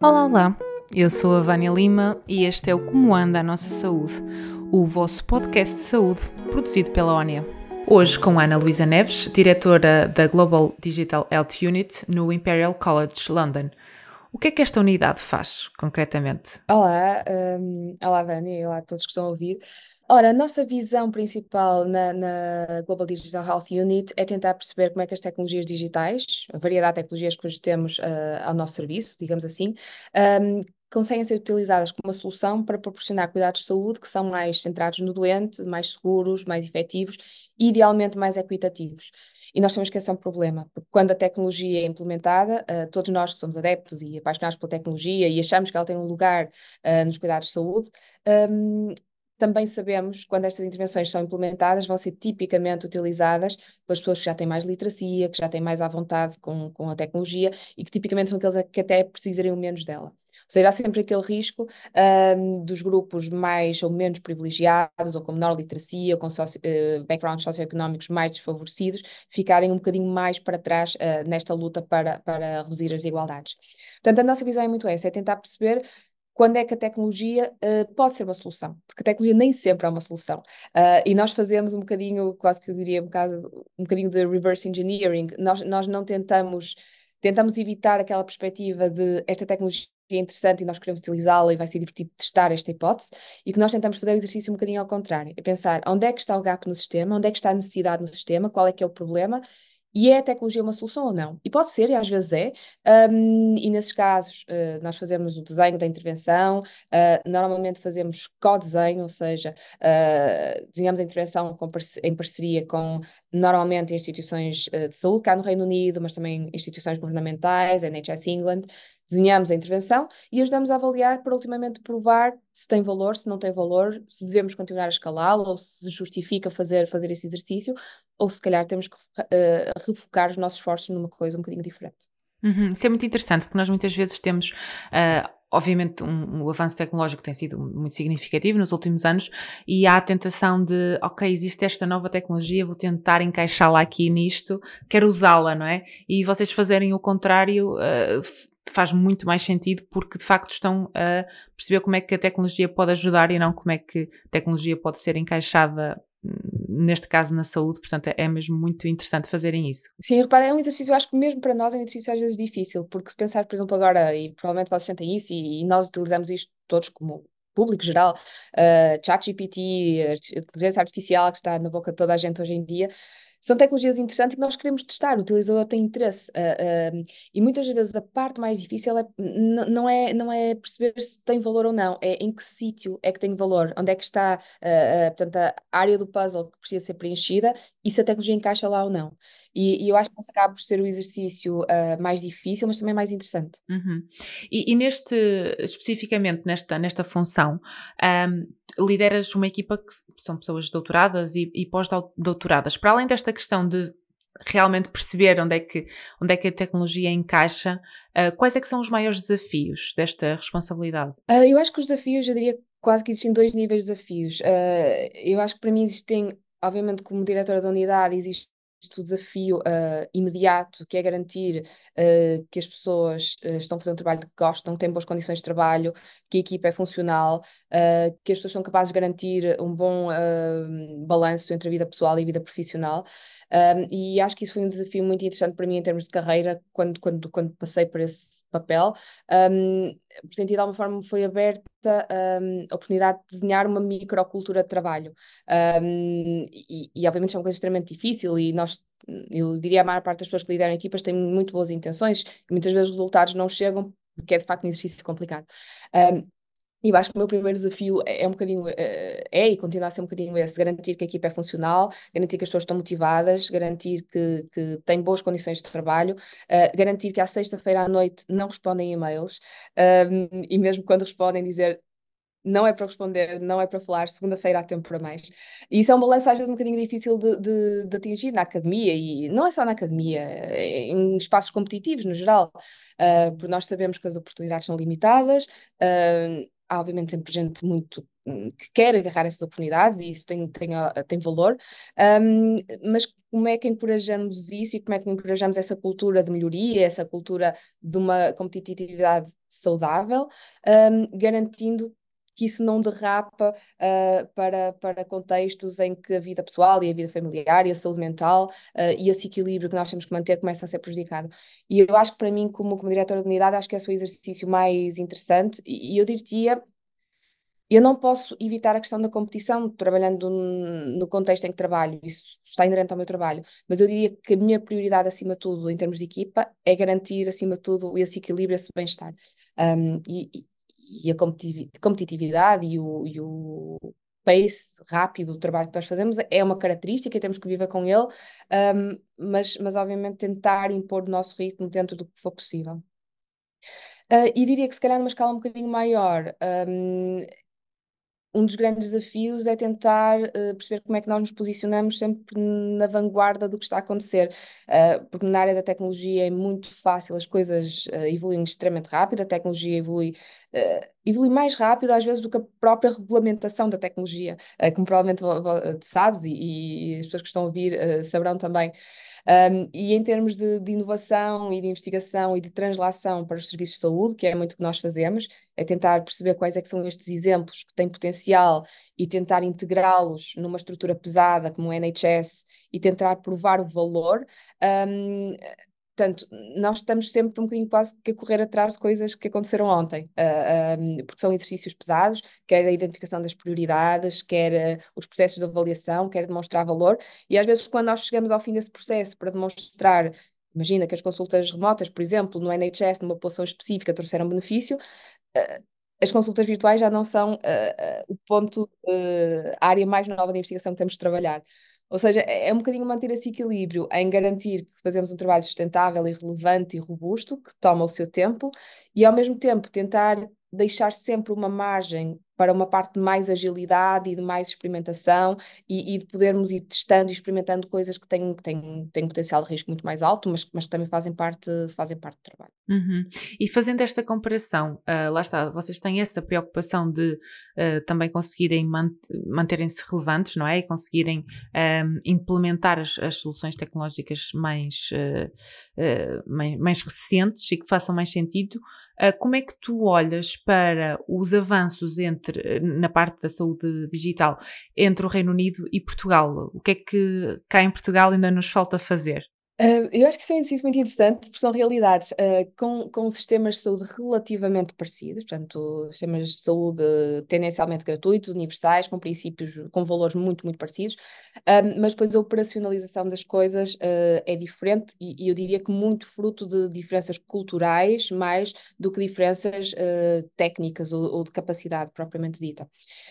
Olá, olá! Eu sou a Vânia Lima e este é o Como Anda a Nossa Saúde, o vosso podcast de saúde produzido pela ONIA. Hoje com Ana Luísa Neves, diretora da Global Digital Health Unit no Imperial College London. O que é que esta unidade faz, concretamente? Olá, olá Vânia e olá a todos que estão a ouvir. Ora, a nossa visão principal na Global Digital Health Unit é tentar perceber como é que as tecnologias digitais, a variedade de tecnologias que hoje temos ao nosso serviço, digamos assim, um, conseguem ser utilizadas como uma solução para proporcionar cuidados de saúde que são mais centrados no doente, mais seguros, mais efetivos e idealmente mais equitativos. E nós temos que esse é um problema, porque quando a tecnologia é implementada, todos nós que somos adeptos e apaixonados pela tecnologia e achamos que ela tem um lugar nos cuidados de saúde, um, também sabemos que quando estas intervenções são implementadas, vão ser tipicamente utilizadas pelas pessoas que já têm mais literacia, que já têm mais à vontade com a tecnologia e que tipicamente são aqueles que até precisariam menos dela. Ou seja, há sempre aquele risco dos grupos mais ou menos privilegiados, ou com menor literacia, ou com backgrounds socioeconómicos mais desfavorecidos, ficarem um bocadinho mais para trás nesta luta para reduzir as desigualdades. Portanto, a nossa visão é muito essa, é tentar perceber quando é que a tecnologia pode ser uma solução, porque a tecnologia nem sempre é uma solução. E nós fazemos um bocadinho, quase que eu diria, um bocadinho de reverse engineering. Nós não tentamos evitar aquela perspectiva de esta tecnologia é interessante e nós queremos utilizá-la e vai ser divertido testar esta hipótese, e o que nós tentamos fazer é o exercício um bocadinho ao contrário, é pensar onde é que está o gap no sistema, onde é que está a necessidade no sistema, qual é que é o problema, e é a tecnologia uma solução ou não? E pode ser, e às vezes é, e nesses casos, nós fazemos o desenho da intervenção, normalmente fazemos co-desenho, ou seja, desenhamos a intervenção em parceria com, normalmente, instituições de saúde cá no Reino Unido, mas também instituições governamentais, NHS England. Desenhamos a intervenção e ajudamos a avaliar para ultimamente provar se tem valor, se não tem valor, se devemos continuar a escalá-lo ou se justifica fazer esse exercício, ou se calhar temos que refocar os nossos esforços numa coisa um bocadinho diferente. Isso é muito interessante, porque nós muitas vezes temos, obviamente, o avanço tecnológico tem sido muito significativo nos últimos anos e há a tentação de, ok, existe esta nova tecnologia, vou tentar encaixá-la aqui nisto, quero usá-la, não é? E vocês fazerem o contrário, faz muito mais sentido porque de facto estão a perceber como é que a tecnologia pode ajudar e não como é que a tecnologia pode ser encaixada, neste caso na saúde, portanto é mesmo muito interessante fazerem isso. Sim, repara, é um exercício, eu acho que mesmo para nós é um exercício às vezes difícil, porque se pensar, por exemplo, agora, e provavelmente vocês sentem isso, e nós utilizamos isto todos como público geral, ChatGPT, a inteligência artificial que está na boca de toda a gente hoje em dia, são tecnologias interessantes que nós queremos testar, o utilizador tem interesse, e muitas vezes a parte mais difícil não é perceber se tem valor ou não, é em que sítio é que tem valor, onde é que está, portanto, a área do puzzle que precisa ser preenchida e se a tecnologia encaixa lá ou não. E eu acho que esse acaba por ser o exercício mais difícil, mas também mais interessante. Uhum. E especificamente nesta função, ahm, lideras uma equipa que são pessoas doutoradas e pós-doutoradas. Para além desta questão de realmente perceber onde é que a tecnologia encaixa, quais é que são os maiores desafios desta responsabilidade? Eu acho que os desafios, eu diria quase que existem dois níveis de desafios. Eu acho que para mim existem, obviamente, como diretora da unidade, existe o desafio imediato, que é garantir que as pessoas estão fazendo o trabalho que gostam, têm boas condições de trabalho, que a equipa é funcional, que as pessoas são capazes de garantir um bom balanço entre a vida pessoal e a vida profissional. E acho que isso foi um desafio muito interessante para mim em termos de carreira, quando passei por esse papel. Por sentido, de alguma forma, me foi aberta a oportunidade de desenhar uma microcultura de trabalho. Obviamente é uma coisa extremamente difícil e eu diria a maior parte das pessoas que lideram equipas têm muito boas intenções e muitas vezes os resultados não chegam porque é de facto um exercício complicado. Um, e eu acho que o meu primeiro desafio é um bocadinho, e continua a ser um bocadinho esse, garantir que a equipa é funcional, garantir que as pessoas estão motivadas, garantir que têm boas condições de trabalho, garantir que à sexta-feira à noite não respondem e-mails, e mesmo quando respondem dizer não é para responder, não é para falar, segunda-feira há tempo para mais. E isso é um balanço às vezes um bocadinho difícil de atingir na academia, e não é só na academia, em espaços competitivos no geral, porque nós sabemos que as oportunidades são limitadas, há obviamente sempre gente muito que quer agarrar essas oportunidades e isso tem valor, mas como é que encorajamos isso e como é que encorajamos essa cultura de melhoria, essa cultura de uma competitividade saudável, garantindo que isso não derrapa para contextos em que a vida pessoal e a vida familiar e a saúde mental e esse equilíbrio que nós temos que manter começa a ser prejudicado. E eu acho que para mim, como diretora de unidade, acho que esse é o exercício mais interessante e eu diria, eu não posso evitar a questão da competição, trabalhando no contexto em que trabalho, isso está inerente ao meu trabalho, mas eu diria que a minha prioridade, acima de tudo, em termos de equipa, é garantir, acima de tudo, esse equilíbrio, esse bem-estar. E a competitividade e o pace rápido do trabalho que nós fazemos é uma característica e temos que viver com ele, mas obviamente tentar impor o nosso ritmo dentro do que for possível. E diria que se calhar numa escala um bocadinho maior, um dos grandes desafios é tentar perceber como é que nós nos posicionamos sempre na vanguarda do que está a acontecer. Porque na área da tecnologia é muito fácil, as coisas evoluem extremamente rápido, a tecnologia evolui mais rápido às vezes do que a própria regulamentação da tecnologia, como provavelmente tu sabes e as pessoas que estão a ouvir saberão também. E em termos de inovação e de investigação e de translação para os serviços de saúde, que é muito o que nós fazemos, é tentar perceber quais é que são estes exemplos que têm potencial e tentar integrá-los numa estrutura pesada como o NHS e tentar provar o valor. Um, Portanto, nós estamos sempre um bocadinho quase que a correr atrás de coisas que aconteceram ontem, porque são exercícios pesados, quer a identificação das prioridades, quer os processos de avaliação, quer demonstrar valor, e às vezes quando nós chegamos ao fim desse processo para demonstrar, imagina que as consultas remotas, por exemplo, no NHS, numa população específica, trouxeram benefício, uh, as consultas virtuais já não são o ponto, a área mais nova de investigação que temos de trabalhar. Ou seja, é um bocadinho manter esse equilíbrio em garantir que fazemos um trabalho sustentável e relevante e robusto, que toma o seu tempo, e ao mesmo tempo tentar deixar sempre uma margem para uma parte de mais agilidade e de mais experimentação e de podermos ir testando e experimentando coisas que têm potencial de risco muito mais alto, mas que também fazem parte do trabalho. Uhum. E fazendo esta comparação, lá está, vocês têm essa preocupação de também conseguirem manterem-se relevantes, não é? E conseguirem implementar as soluções tecnológicas mais recentes e que façam mais sentido. Como é que tu olhas para os avanços na parte da saúde digital entre o Reino Unido e Portugal? O que é que cá em Portugal ainda nos falta fazer? Eu acho que isso é um exercício muito interessante, porque são realidades com sistemas de saúde relativamente parecidos, portanto, sistemas de saúde tendencialmente gratuitos, universais, com princípios, com valores muito, muito parecidos, mas depois a operacionalização das coisas é diferente e eu diria que muito fruto de diferenças culturais, mais do que diferenças técnicas ou de capacidade propriamente dita.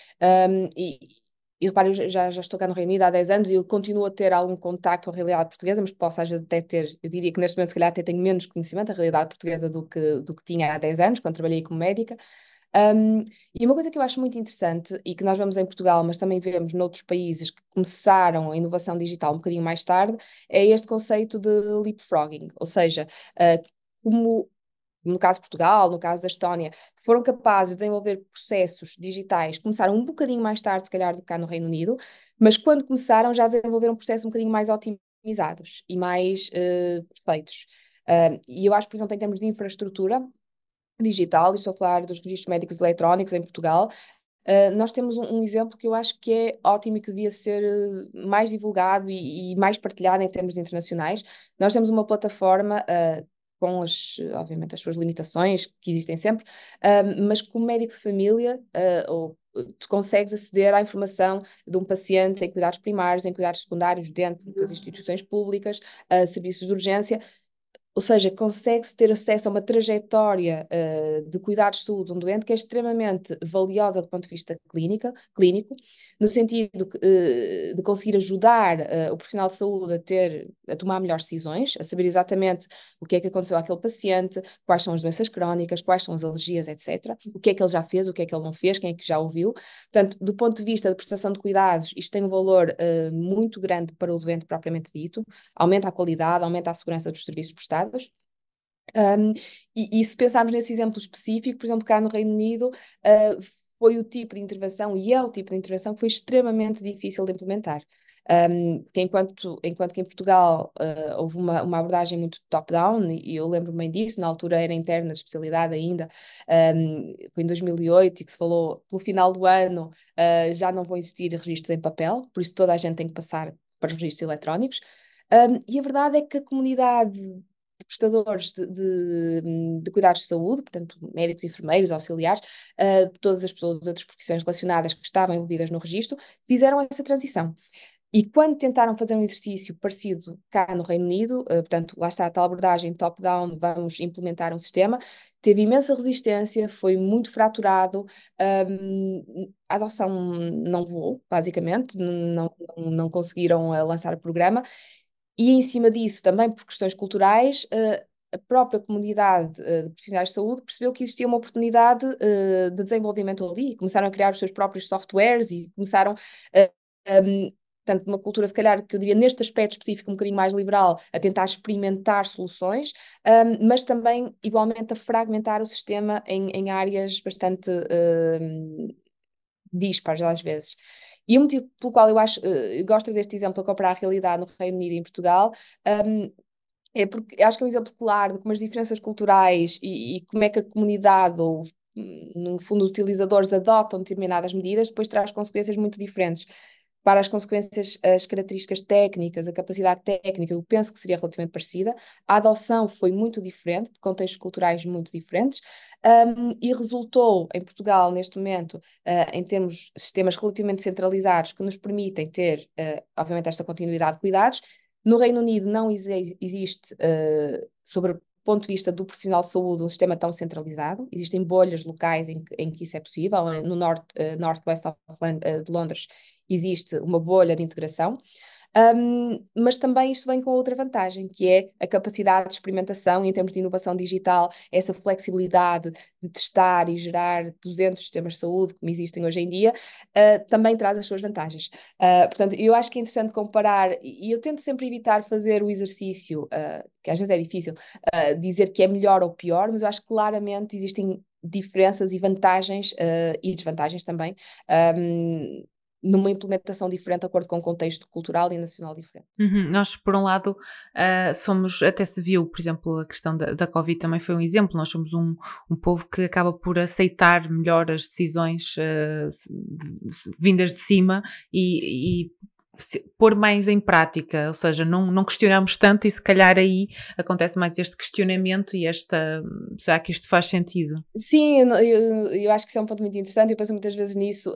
E repare, eu já estou cá no Reino Unido há 10 anos e eu continuo a ter algum contacto com a realidade portuguesa, mas posso às vezes até ter, eu diria que neste momento se calhar até tenho menos conhecimento da realidade portuguesa do que tinha há 10 anos, quando trabalhei como médica. E uma coisa que eu acho muito interessante e que nós vemos em Portugal, mas também vemos noutros países que começaram a inovação digital um bocadinho mais tarde, é este conceito de leapfrogging, ou seja, como no caso de Portugal, no caso da Estónia, que foram capazes de desenvolver processos digitais, começaram um bocadinho mais tarde, se calhar, do que cá no Reino Unido, mas quando começaram já desenvolveram processos um bocadinho mais otimizados e mais perfeitos. E eu acho, por exemplo, em termos de infraestrutura digital, e estou a falar dos registros médicos eletrónicos em Portugal, nós temos um exemplo que eu acho que é ótimo e que devia ser mais divulgado e mais partilhado em termos internacionais. Nós temos uma plataforma com obviamente as suas limitações que existem sempre, mas como médico de família, tu consegues aceder à informação de um paciente em cuidados primários, em cuidados secundários, dentro das instituições públicas, serviços de urgência. Ou seja, consegue-se ter acesso a uma trajetória de cuidados de saúde de um doente que é extremamente valiosa do ponto de vista clínico, no sentido de conseguir ajudar o profissional de saúde a tomar melhores decisões, a saber exatamente o que é que aconteceu àquele paciente, quais são as doenças crónicas, quais são as alergias, etc. O que é que ele já fez, o que é que ele não fez, quem é que já ouviu. Portanto, do ponto de vista da prestação de cuidados, isto tem um valor muito grande para o doente propriamente dito, aumenta a qualidade, aumenta a segurança dos serviços prestados. Um, e se pensarmos nesse exemplo específico, por exemplo, cá no Reino Unido, foi o tipo de intervenção, e é o tipo de intervenção que foi extremamente difícil de implementar. Que enquanto que em Portugal houve uma abordagem muito top-down, e eu lembro-me bem disso, na altura era interna de especialidade ainda, foi em 2008 e que se falou, pelo final do ano, já não vão existir registros em papel, por isso toda a gente tem que passar para os registros eletrónicos. E a verdade é que a comunidade de prestadores de cuidados de saúde, portanto, médicos, enfermeiros, auxiliares, todas as pessoas de outras profissões relacionadas que estavam envolvidas no registro, fizeram essa transição. E quando tentaram fazer um exercício parecido cá no Reino Unido, portanto, lá está a tal abordagem top-down, vamos implementar um sistema, teve imensa resistência, foi muito fraturado, a adoção não voou, basicamente, não conseguiram lançar o programa, e em cima disso, também por questões culturais, a própria comunidade de profissionais de saúde percebeu que existia uma oportunidade de desenvolvimento ali, começaram a criar os seus próprios softwares e começaram, portanto, uma cultura, se calhar, que eu diria neste aspecto específico, um bocadinho mais liberal, a tentar experimentar soluções, mas também, igualmente, a fragmentar o sistema em áreas bastante dispares às vezes. E o motivo pelo qual eu acho, eu gosto deste exemplo a comparar a realidade no Reino Unido e em Portugal, é porque acho que é um exemplo claro de como as diferenças culturais e como é que a comunidade ou no fundo os utilizadores adotam determinadas medidas, depois traz consequências muito diferentes. Para as consequências, as características técnicas, a capacidade técnica, eu penso que seria relativamente parecida. A adoção foi muito diferente, de contextos culturais muito diferentes, e resultou em Portugal, neste momento, em termos de sistemas relativamente centralizados que nos permitem ter, obviamente, esta continuidade de cuidados. No Reino Unido não existe, sobre o ponto de vista do profissional de saúde, um sistema tão centralizado. Existem bolhas locais em que isso é possível. No Northwest de Londres existe uma bolha de integração. Mas também isto vem com outra vantagem, que é a capacidade de experimentação e, em termos de inovação digital, essa flexibilidade de testar e gerar 200 sistemas de saúde, como existem hoje em dia, também traz as suas vantagens. Portanto, eu acho que é interessante comparar, e eu tento sempre evitar fazer o exercício, que às vezes é difícil, dizer que é melhor ou pior, mas eu acho que claramente existem diferenças e vantagens, e desvantagens também, um, numa implementação diferente, de acordo com um contexto cultural e nacional diferente. Nós, por um lado, somos, até se viu, por exemplo, a questão da Covid também foi um exemplo, nós somos um povo que acaba por aceitar melhor as decisões vindas de cima e pôr mais em prática, ou seja, não questionamos tanto e se calhar aí acontece mais este questionamento e será que isto faz sentido? Sim, eu acho que isso é um ponto muito interessante. Eu penso muitas vezes nisso.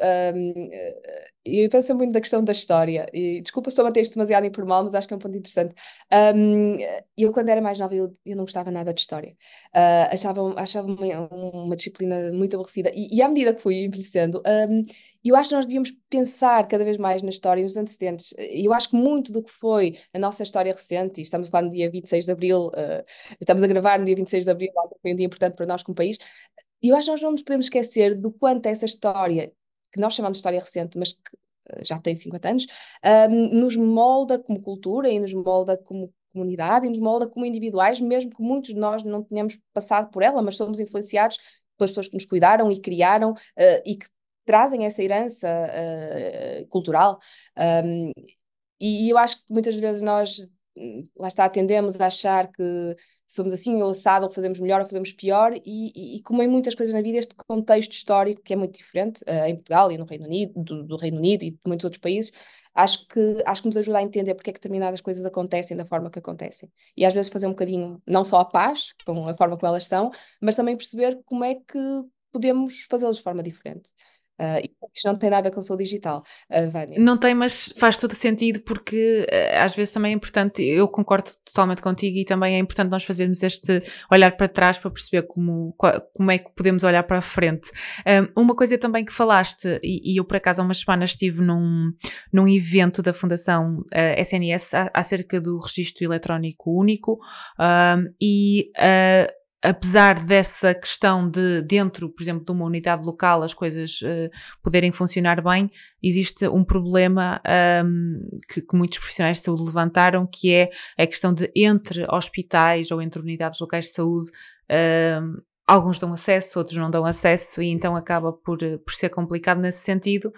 Eu penso muito na questão da história. E, desculpa, estou a manter isto demasiado informal, mas acho que é um ponto interessante. Um, eu, quando era mais nova, eu não gostava nada de história. Achava uma disciplina muito aborrecida. E à medida que fui envelhecendo, eu acho que nós devíamos pensar cada vez mais na história e nos antecedentes. Eu acho que muito do que foi a nossa história recente, e estamos a falar no dia 26 de Abril, estamos a gravar no dia 26 de Abril, que foi um dia importante para nós como país. E eu acho que nós não nos podemos esquecer do quanto essa história, que nós chamamos de história recente, mas que já tem 50 anos, nos molda como cultura e nos molda como comunidade e nos molda como individuais, mesmo que muitos de nós não tenhamos passado por ela, mas somos influenciados pelas pessoas que nos cuidaram e criaram, e que trazem essa herança cultural. Um, e eu acho que muitas vezes nós, lá está, tendemos a achar que somos assim ou assado, ou fazemos melhor ou fazemos pior, e como em muitas coisas na vida, este contexto histórico que é muito diferente, em Portugal e no Reino Unido, do Reino Unido e de muitos outros países, acho que nos ajuda a entender porque é que determinadas coisas acontecem da forma que acontecem. E às vezes fazer um bocadinho, não só a paz, com a forma como elas são, mas também perceber como é que podemos fazê-las de forma diferente. E isto não tem nada a ver com o saúde digital, Vânia. Não tem, mas faz todo sentido porque às vezes também é importante, eu concordo totalmente contigo e também é importante nós fazermos este olhar para trás para perceber como é que podemos olhar para a frente. Uma coisa também que falaste, e eu por acaso há umas semanas estive num evento da Fundação SNS acerca do Registro Eletrónico Único, e apesar dessa questão de dentro, por exemplo, de uma unidade local as coisas poderem funcionar bem, existe um problema que muitos profissionais de saúde levantaram, que é a questão de entre hospitais ou entre unidades locais de saúde, alguns dão acesso, outros não dão acesso, e então acaba por ser complicado nesse sentido,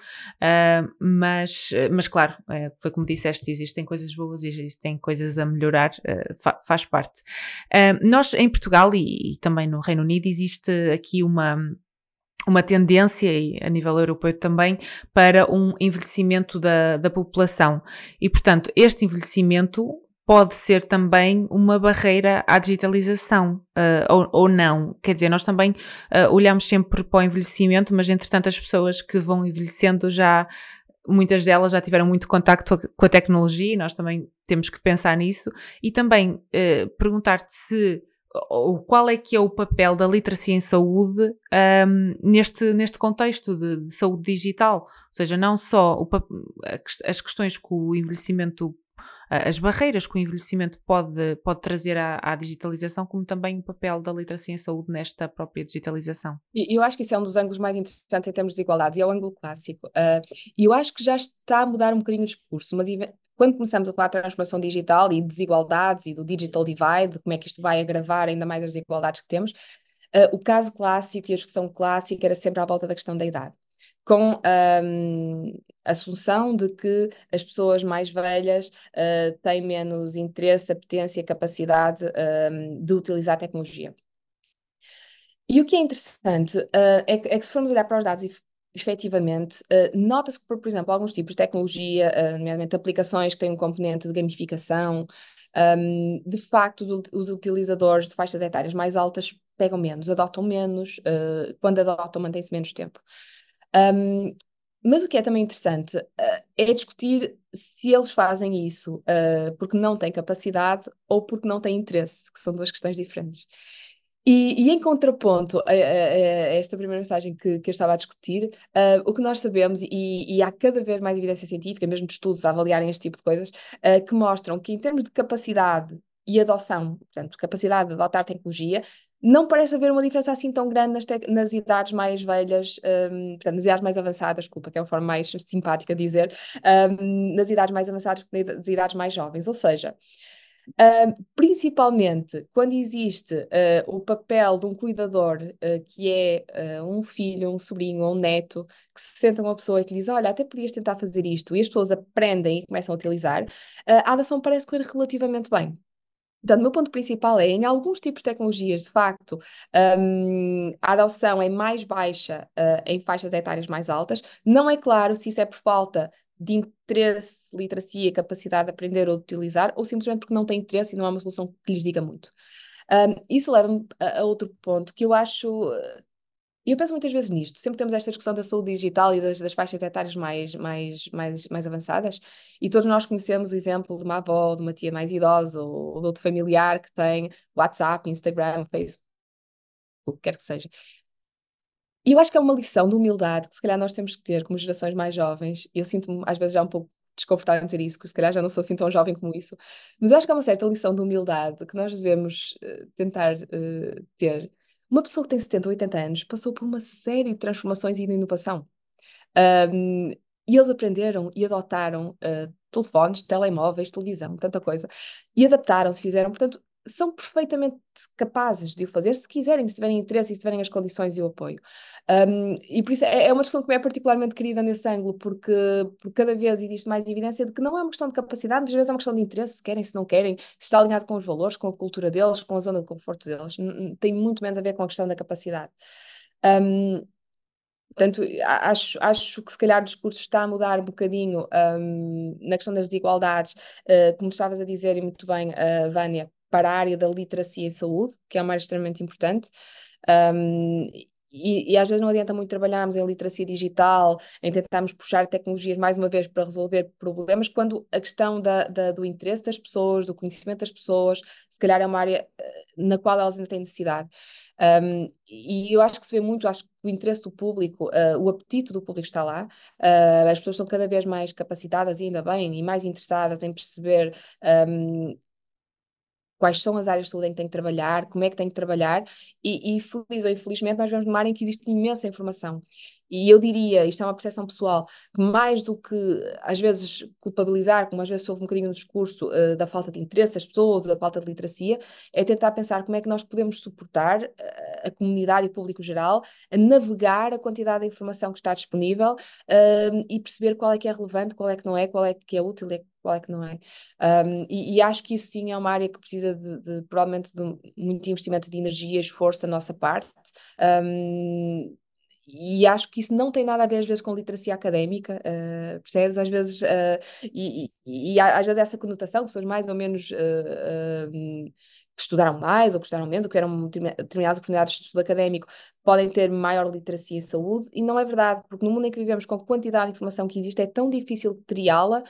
mas claro, foi como disseste, existem coisas boas e existem coisas a melhorar, faz parte. Nós em Portugal e também no Reino Unido existe aqui uma tendência, e a nível europeu também, para um envelhecimento da população. E, portanto, este envelhecimento pode ser também uma barreira à digitalização, ou não. Quer dizer, nós também olhamos sempre para o envelhecimento, mas entretanto as pessoas que vão envelhecendo muitas delas já tiveram muito contacto com a tecnologia, e nós também temos que pensar nisso, e também perguntar-te se ou qual é que é o papel da literacia em saúde neste contexto de saúde digital, ou seja, não só as questões que o envelhecimento, as barreiras que o envelhecimento pode trazer à digitalização, como também o papel da literacia em saúde nesta própria digitalização. E eu acho que isso é um dos ângulos mais interessantes em termos de desigualdades, e é o ângulo clássico. E eu acho que já está a mudar um bocadinho o discurso, mas quando começamos a falar de transformação digital e desigualdades e do digital divide, como é que isto vai agravar ainda mais as desigualdades que temos, o caso clássico e a discussão clássica era sempre à volta da questão da idade, com a assunção de que as pessoas mais velhas têm menos interesse, apetência, capacidade de utilizar a tecnologia. E o que é interessante é que se formos olhar para os dados efetivamente, nota-se que, por exemplo, alguns tipos de tecnologia, nomeadamente aplicações que têm um componente de gamificação, de facto, os utilizadores de faixas etárias mais altas pegam menos, adotam menos, quando adotam mantém-se menos tempo. Mas o que é também interessante é discutir se eles fazem isso porque não têm capacidade ou porque não têm interesse, que são duas questões diferentes. E em contraponto a esta primeira mensagem que eu estava a discutir, o que nós sabemos, e há cada vez mais evidência científica, mesmo de estudos a avaliarem este tipo de coisas, que mostram que em termos de capacidade e adoção, portanto, capacidade de adotar tecnologia, não parece haver uma diferença assim tão grande nas idades mais velhas, portanto, nas idades mais avançadas, desculpa, que é a forma mais simpática de dizer, nas idades mais avançadas que nas idades mais jovens. Ou seja, principalmente quando existe o papel de um cuidador, que é um filho, um sobrinho ou um neto, que se senta uma pessoa e que lhe diz: Olha, até podias tentar fazer isto, e as pessoas aprendem e começam a utilizar, a adoção parece correr relativamente bem. Portanto, o meu ponto principal é, em alguns tipos de tecnologias, de facto, a adoção é mais baixa, em faixas etárias mais altas. Não é claro se isso é por falta de interesse, literacia, capacidade de aprender ou de utilizar, ou simplesmente porque não tem interesse e não há uma solução que lhes diga muito. Isso leva-me a outro ponto que eu acho. E eu penso muitas vezes nisto. Sempre temos esta discussão da saúde digital e das faixas etárias mais avançadas, e todos nós conhecemos o exemplo de uma avó, de uma tia mais idosa ou de outro familiar que tem WhatsApp, Instagram, Facebook, o que quer que seja. E eu acho que é uma lição de humildade que se calhar nós temos que ter como gerações mais jovens. Eu sinto-me às vezes já um pouco desconfortável em dizer isso, que se calhar já não sou assim tão jovem como isso, mas eu acho que é uma certa lição de humildade que nós devemos tentar ter. Uma pessoa que tem 70 ou 80 anos passou por uma série de transformações e de inovação. Um, e eles aprenderam e adotaram telefones, telemóveis, televisão, tanta coisa, e adaptaram-se, fizeram, portanto, são perfeitamente capazes de o fazer se quiserem, se tiverem interesse e se tiverem as condições e o apoio. E por isso é uma discussão que me é particularmente querida nesse ângulo, porque cada vez existe mais evidência de que não é uma questão de capacidade, mas às vezes é uma questão de interesse, se querem, se não querem, se está alinhado com os valores, com a cultura deles, com a zona de conforto deles. Tem muito menos a ver com a questão da capacidade. Um, Portanto, acho que se calhar o discurso está a mudar um bocadinho na questão das desigualdades, como estavas a dizer e muito bem, Vânia, para a área da literacia em saúde, que é uma área extremamente importante. Um, e às vezes não adianta muito trabalharmos em literacia digital, em tentarmos puxar tecnologias mais uma vez para resolver problemas, quando a questão do interesse das pessoas, do conhecimento das pessoas, se calhar é uma área na qual elas ainda têm necessidade. E eu acho que se vê muito, acho que o interesse do público, o apetite do público está lá, as pessoas estão cada vez mais capacitadas, e ainda bem, e mais interessadas em perceber quais são as áreas de saúde em que tem que trabalhar, como é que tem que trabalhar, e feliz ou infelizmente nós vemos numa área em que existe imensa informação. E eu diria, isto é uma percepção pessoal, que mais do que às vezes culpabilizar, como às vezes houve um bocadinho no discurso, da falta de interesse das pessoas, da falta de literacia, é tentar pensar como é que nós podemos suportar a comunidade e o público geral a navegar a quantidade de informação que está disponível, e perceber qual é que é relevante, qual é que não é, qual é que é útil e qual é que não é. E acho que isso sim é uma área que precisa provavelmente de muito investimento de energia e esforço da nossa parte. Um, e acho que isso não tem nada a ver, às vezes, com literacia académica, percebes? Às vezes, às vezes essa conotação, pessoas mais ou menos que estudaram mais ou que estudaram menos, ou que tiveram determinadas oportunidades de estudo académico, podem ter maior literacia em saúde, e não é verdade, porque no mundo em que vivemos, com a quantidade de informação que existe, é tão difícil triá-la,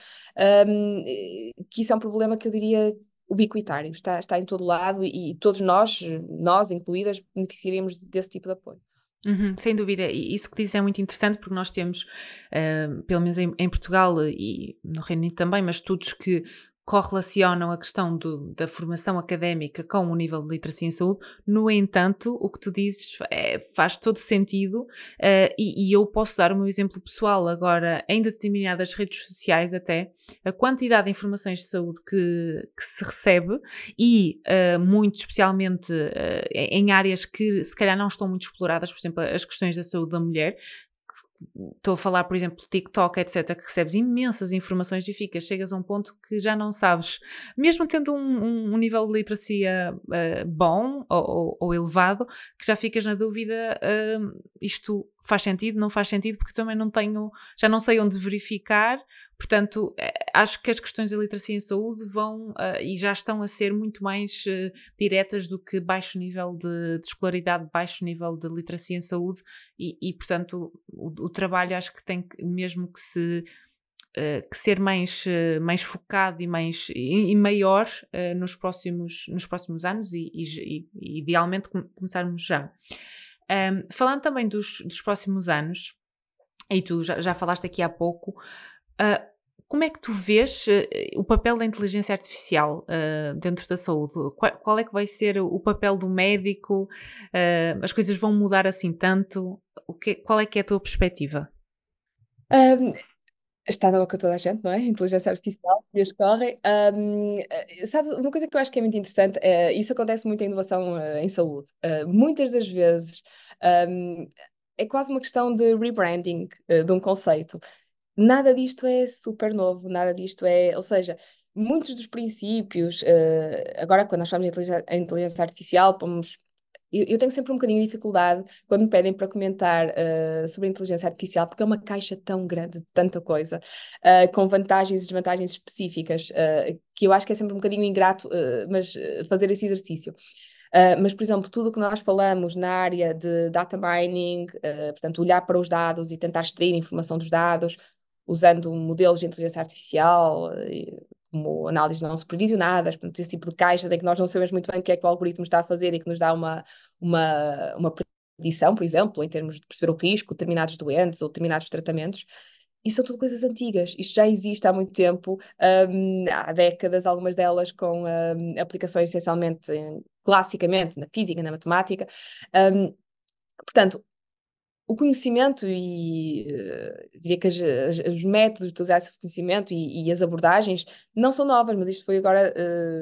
que isso é um problema que eu diria ubiquitário, está em todo lado, e todos nós incluídas, beneficiaríamos desse tipo de apoio. Sem dúvida, e isso que dizes é muito interessante porque nós temos, pelo menos em Portugal e no Reino Unido também, mas estudos que correlacionam a questão da formação académica com o nível de literacia em saúde. No entanto, o que tu dizes faz todo sentido, e eu posso dar o meu exemplo pessoal agora em determinadas redes sociais até, a quantidade de informações de saúde que se recebe e muito especialmente em áreas que se calhar não estão muito exploradas, por exemplo, as questões da saúde da mulher. Estou a falar, por exemplo, TikTok, etc., que recebes imensas informações e chegas a um ponto que já não sabes, mesmo tendo um nível de literacia bom ou elevado, que já ficas na dúvida, isto faz sentido, não faz sentido, porque também já não sei onde verificar. Portanto, acho que as questões da literacia em saúde vão e já estão a ser muito mais diretas do que baixo nível de escolaridade, baixo nível de literacia em saúde, e portanto, o trabalho acho que tem mesmo que ser mais focado e maior nos próximos anos e idealmente começarmos já. Falando também dos próximos anos, e tu já falaste aqui há pouco, como é que tu vês o papel da inteligência artificial dentro da saúde? Qual é que vai ser o papel do médico? As coisas vão mudar assim tanto? Qual é que é a tua perspectiva? Um, Está na boca de toda a gente, não é? Inteligência artificial, e as correm. Sabes, uma coisa que eu acho que é muito interessante, isso acontece muito em inovação em saúde. Muitas das vezes, um, é quase uma questão de rebranding de um conceito. Nada disto é super novo, nada disto é. Ou seja, muitos dos princípios, agora quando nós falamos de inteligência artificial, pomos. Eu tenho sempre um bocadinho de dificuldade quando me pedem para comentar sobre a inteligência artificial, porque é uma caixa tão grande de tanta coisa, com vantagens e desvantagens específicas, que eu acho que é sempre um bocadinho ingrato, mas fazer esse exercício. Mas, por exemplo, tudo o que nós falamos na área de data mining, portanto, olhar para os dados e tentar extrair informação dos dados, usando modelos de inteligência artificial, como análises não supervisionadas, portanto, esse tipo de caixa em que nós não sabemos muito bem o que é que o algoritmo está a fazer e que nos dá uma predição, por exemplo, em termos de perceber o risco, determinados doentes ou determinados tratamentos. Isso são tudo coisas antigas. Isto já existe há muito tempo, há décadas, algumas delas com aplicações essencialmente, classicamente, na física, na matemática. Portanto, o conhecimento e diria que os métodos de utilizar esse conhecimento e as abordagens não são novas, mas isto foi agora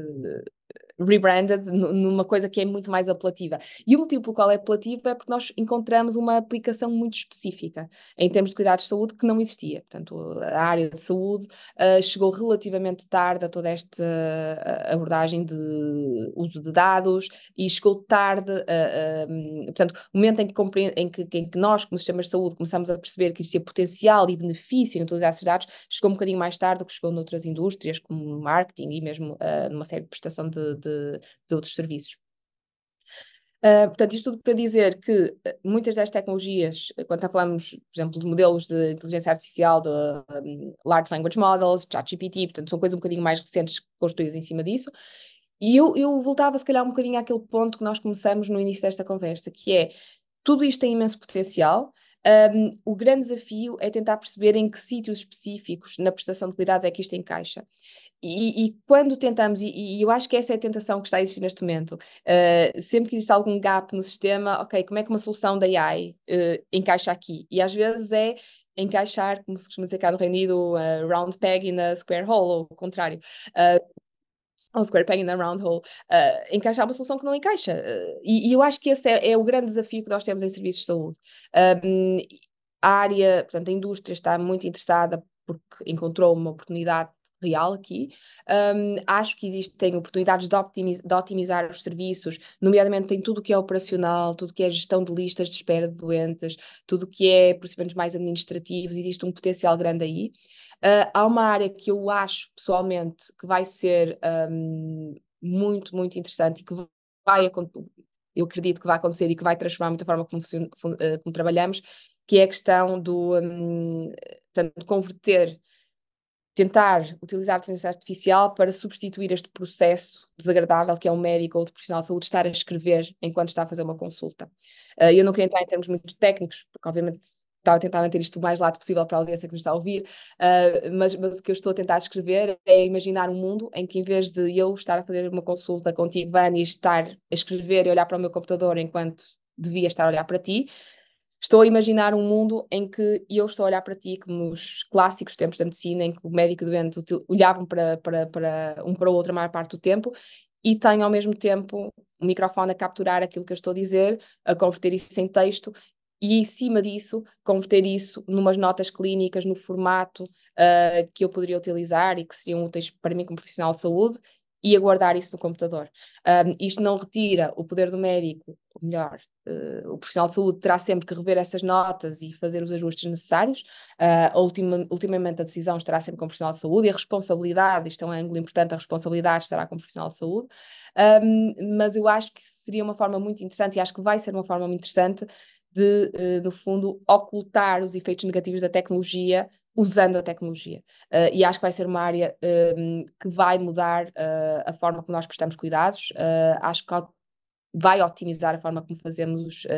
rebranded numa coisa que é muito mais apelativa. E o motivo pelo qual é apelativa é porque nós encontramos uma aplicação muito específica em termos de cuidados de saúde que não existia. Portanto, a área de saúde chegou relativamente tarde a toda esta abordagem de uso de dados e chegou tarde, portanto, o momento em que nós, como sistemas de saúde, começamos a perceber que existia potencial e benefício em utilizar esses dados, chegou um bocadinho mais tarde do que chegou noutras indústrias, como marketing e mesmo numa série de prestação de outros serviços. Portanto, isto tudo para dizer que muitas das tecnologias, quando falamos, por exemplo, de modelos de inteligência artificial, de Large Language Models, ChatGPT, portanto, são coisas um bocadinho mais recentes construídas em cima disso. E eu voltava, se calhar, um bocadinho àquele ponto que nós começamos no início desta conversa, que é, tudo isto tem imenso potencial, O grande desafio é tentar perceber em que sítios específicos na prestação de cuidados é que isto encaixa. E quando tentamos, e eu acho que essa é a tentação que está a existir neste momento, sempre que existe algum gap no sistema, ok, como é que uma solução da AI encaixa aqui? E às vezes é encaixar, como se costuma dizer cá no Reino Unido, round peg in a square hole, ou o contrário. Ou square peg in a round hole, encaixar uma solução que não encaixa. E eu acho que esse é o grande desafio que nós temos em serviços de saúde. Um, a área, portanto, a indústria está muito interessada porque encontrou uma oportunidade real aqui. Acho que existem oportunidades de otimizar os serviços, nomeadamente em tudo o que é operacional, tudo o que é gestão de listas de espera de doentes, tudo o que é procedimentos mais administrativos, existe um potencial grande aí. Há uma área que eu acho pessoalmente que vai ser muito, muito interessante e que eu acredito que vai acontecer e que vai transformar muito a forma como trabalhamos, que é a questão portanto, tentar utilizar a inteligência artificial para substituir este processo desagradável que é um médico ou outro profissional de saúde estar a escrever enquanto está a fazer uma consulta. Eu não queria entrar em termos muito técnicos, porque obviamente estava a tentar manter isto o mais lato possível para a audiência que nos está a ouvir, mas o que eu estou a tentar escrever é imaginar um mundo em que, em vez de eu estar a fazer uma consulta contigo, Vani, e estar a escrever e olhar para o meu computador enquanto devia estar a olhar para ti, estou a imaginar um mundo em que eu estou a olhar para ti como nos clássicos tempos da medicina, em que o médico e o doente olhavam para um para o outro a maior parte do tempo, e tenho ao mesmo tempo o microfone a capturar aquilo que eu estou a dizer, a converter isso em texto, e em cima disso, converter isso numas notas clínicas, no formato que eu poderia utilizar e que seriam úteis para mim como profissional de saúde, e aguardar isso no computador. Isto não retira o poder do médico, ou melhor, o profissional de saúde terá sempre que rever essas notas e fazer os ajustes necessários. Ultimamente a decisão estará sempre com o profissional de saúde e a responsabilidade, isto é um ângulo importante, a responsabilidade estará com o profissional de saúde. Mas eu acho que seria uma forma muito interessante e acho que vai ser uma forma muito interessante de, no fundo, ocultar os efeitos negativos da tecnologia usando a tecnologia. E acho que vai ser uma área que vai mudar a forma como nós prestamos cuidados. Acho que vai otimizar a forma como fazemos,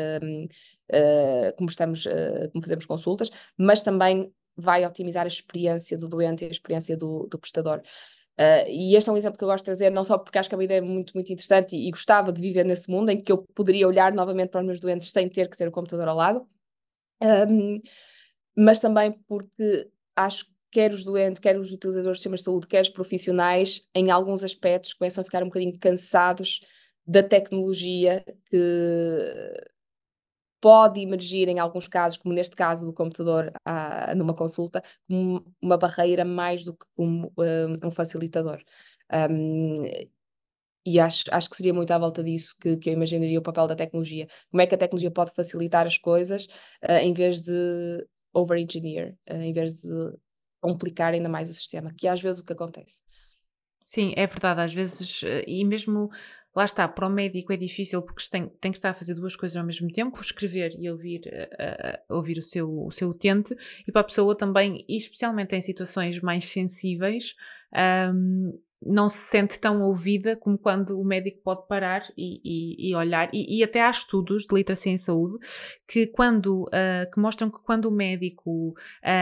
como fazemos consultas, mas também vai otimizar a experiência do doente e a experiência do prestador. E este é um exemplo que eu gosto de trazer, não só porque acho que é uma ideia muito, muito interessante e gostava de viver nesse mundo em que eu poderia olhar novamente para os meus doentes sem ter que ter o computador ao lado, mas também porque acho que quer os doentes, quer os utilizadores de sistemas de saúde, quer os profissionais, em alguns aspectos, começam a ficar um bocadinho cansados da tecnologia que pode emergir em alguns casos, como neste caso do computador numa consulta, como uma barreira mais do que como um facilitador. Um, e acho que seria muito à volta disso que eu imaginaria o papel da tecnologia. Como é que a tecnologia pode facilitar as coisas em vez de over-engineer, em vez de complicar ainda mais o sistema, que é às vezes o que acontece. Sim, é verdade, às vezes, e mesmo, lá está, para o médico é difícil porque tem que estar a fazer duas coisas ao mesmo tempo, escrever e ouvir o seu utente, e para a pessoa também, e especialmente em situações mais sensíveis, não se sente tão ouvida como quando o médico pode parar e olhar, e até há estudos de literacia em saúde que mostram que quando o médico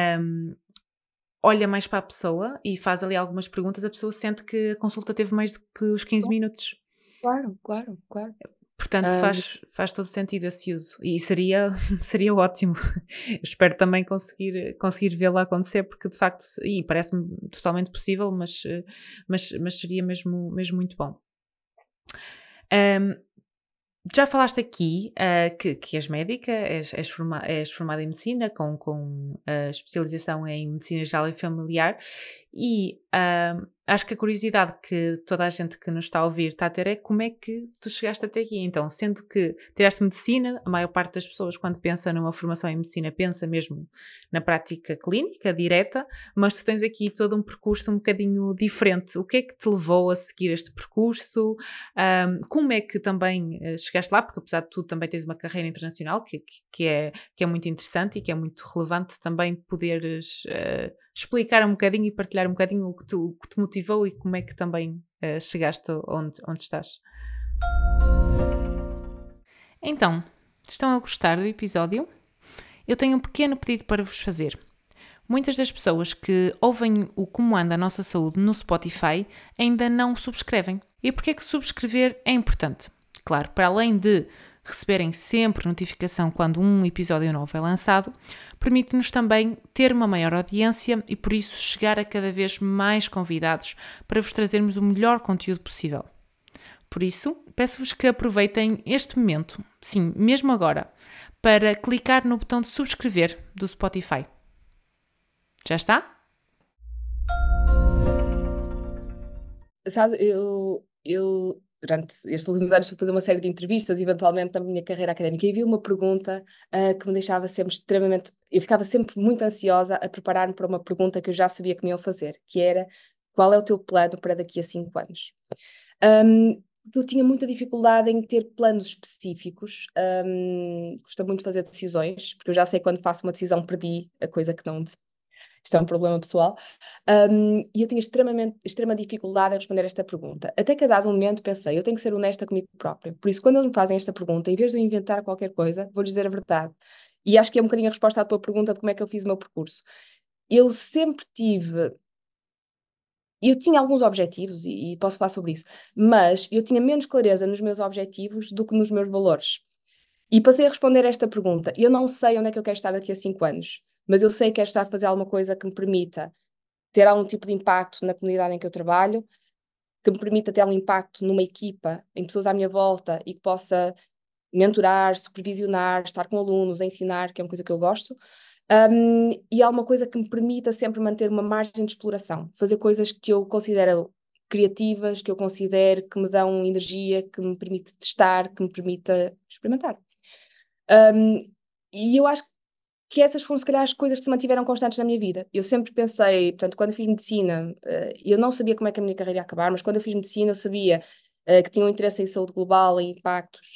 olha mais para a pessoa e faz ali algumas perguntas, a pessoa sente que a consulta teve mais do que os 15 minutos. Claro, claro, claro. Portanto, faz todo sentido esse uso. E seria ótimo. Eu espero também conseguir vê-lo acontecer, porque de facto, e parece-me totalmente possível, mas seria mesmo muito bom. Já falaste aqui que és médica, és formada em medicina, com especialização em medicina geral e familiar, e acho que a curiosidade que toda a gente que nos está a ouvir está a ter é como é que tu chegaste até aqui. Então, sendo que tiraste medicina, a maior parte das pessoas, quando pensa numa formação em medicina, pensa mesmo na prática clínica, direta, mas tu tens aqui todo um percurso um bocadinho diferente. O que é que te levou a seguir este percurso? Como é que também chegaste lá? Porque apesar de tudo também tens uma carreira internacional que é muito interessante e que é muito relevante também poderes explicar um bocadinho e partilhar um bocadinho o que te motivou e como é que também chegaste onde estás. Então, estão a gostar do episódio? eu tenho um pequeno pedido para vos fazer. Muitas das pessoas que ouvem o Como Anda a Nossa Saúde no Spotify ainda não subscrevem. E porquê que subscrever é importante? Claro, para além de receberem sempre notificação quando um episódio novo é lançado, permite-nos também ter uma maior audiência e por isso chegar a cada vez mais convidados para vos trazermos o melhor conteúdo possível. Por isso, peço-vos que aproveitem este momento, sim, mesmo agora, para clicar no botão de subscrever do Spotify. Já está? Sabes, eu durante estes últimos anos fui fazer uma série de entrevistas, eventualmente na minha carreira académica, e vi uma pergunta que me deixava sempre extremamente. Eu ficava sempre muito ansiosa a preparar-me para uma pergunta que eu já sabia que me iam fazer, que era: qual é o teu plano para daqui a 5 anos? Porque eu tinha muita dificuldade em ter planos específicos. Custa muito fazer decisões, porque eu já sei quando faço uma decisão perdi a coisa que não decidi. Isto é um problema pessoal. E eu tinha extrema dificuldade em responder esta pergunta. Até que a dado momento pensei, eu tenho que ser honesta comigo própria. Por isso, quando eles me fazem esta pergunta, em vez de eu inventar qualquer coisa, vou-lhes dizer a verdade. E acho que é um bocadinho a resposta à tua pergunta de como é que eu fiz o meu percurso. Eu sempre tive. Eu tinha alguns objetivos e posso falar sobre isso, mas eu tinha menos clareza nos meus objetivos do que nos meus valores. E passei a responder esta pergunta. Eu não sei onde é que eu quero estar daqui a 5 anos, mas eu sei que quero estar a fazer alguma coisa que me permita ter algum tipo de impacto na comunidade em que eu trabalho, que me permita ter algum impacto numa equipa, em pessoas à minha volta e que possa mentorar, supervisionar, estar com alunos, ensinar, que é uma coisa que eu gosto. E há uma coisa que me permita sempre manter uma margem de exploração, fazer coisas que eu considero criativas, que eu considero que me dão energia, que me permite testar, que me permita experimentar. Um, e eu acho que essas foram, se calhar, as coisas que se mantiveram constantes na minha vida. Eu sempre pensei, portanto, quando eu fiz medicina, eu não sabia como é que a minha carreira ia acabar, mas quando eu fiz medicina, eu sabia que tinha um interesse em saúde global, em impactos.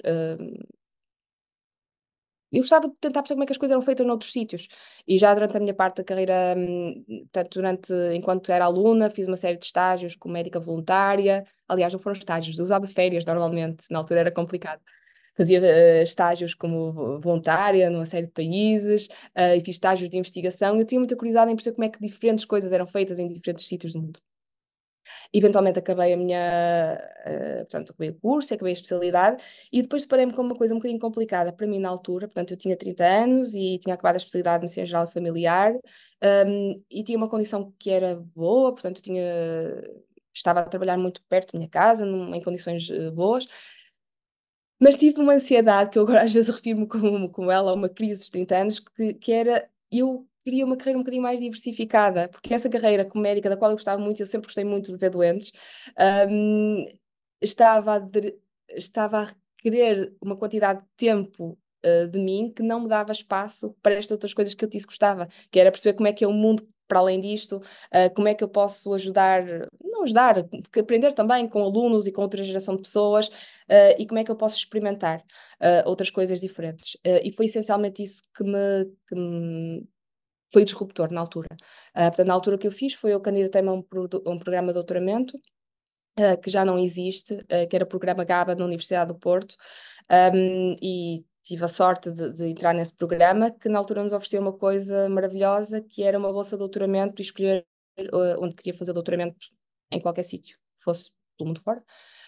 Eu gostava de tentar perceber como é que as coisas eram feitas noutros sítios. E já durante a minha parte da carreira, portanto, enquanto era aluna, fiz uma série de estágios como médica voluntária. Aliás, não foram estágios, eu usava férias normalmente, na altura era complicado. Fazia estágios como voluntária numa série de países, e fiz estágios de investigação. Eu tinha muita curiosidade em perceber como é que diferentes coisas eram feitas em diferentes sítios do mundo. Eventualmente acabei a minha, portanto, acabei o curso, acabei a especialidade e depois deparei-me com uma coisa um bocadinho complicada para mim na altura. Portanto, eu tinha 30 anos e tinha acabado a especialidade de Medicina Geral e Familiar, e tinha uma condição que era boa, portanto, estava a trabalhar muito perto da minha casa, em condições boas, mas tive uma ansiedade, que eu agora às vezes refiro-me com ela, uma crise dos 30 anos, que era, eu queria uma carreira um bocadinho mais diversificada, porque essa carreira como médica, da qual eu gostava muito, eu sempre gostei muito de ver doentes, hum, estava a, de- estava a requerer uma quantidade de tempo de mim que não me dava espaço para estas outras coisas que eu disse que gostava, que era perceber como é que é o mundo para além disto, como é que eu posso ajudar, não ajudar, que aprender também com alunos e com outra geração de pessoas, e como é que eu posso experimentar outras coisas diferentes. E foi essencialmente isso que me foi disruptor na altura. Portanto, na altura que eu fiz foi eu candidatei-me a um programa de doutoramento, que já não existe, que era o programa GABA na Universidade do Porto, e tive a sorte de entrar nesse programa, que na altura nos oferecia uma coisa maravilhosa, que era uma bolsa de doutoramento e escolher onde queria fazer doutoramento em qualquer sítio, fosse pelo mundo fora.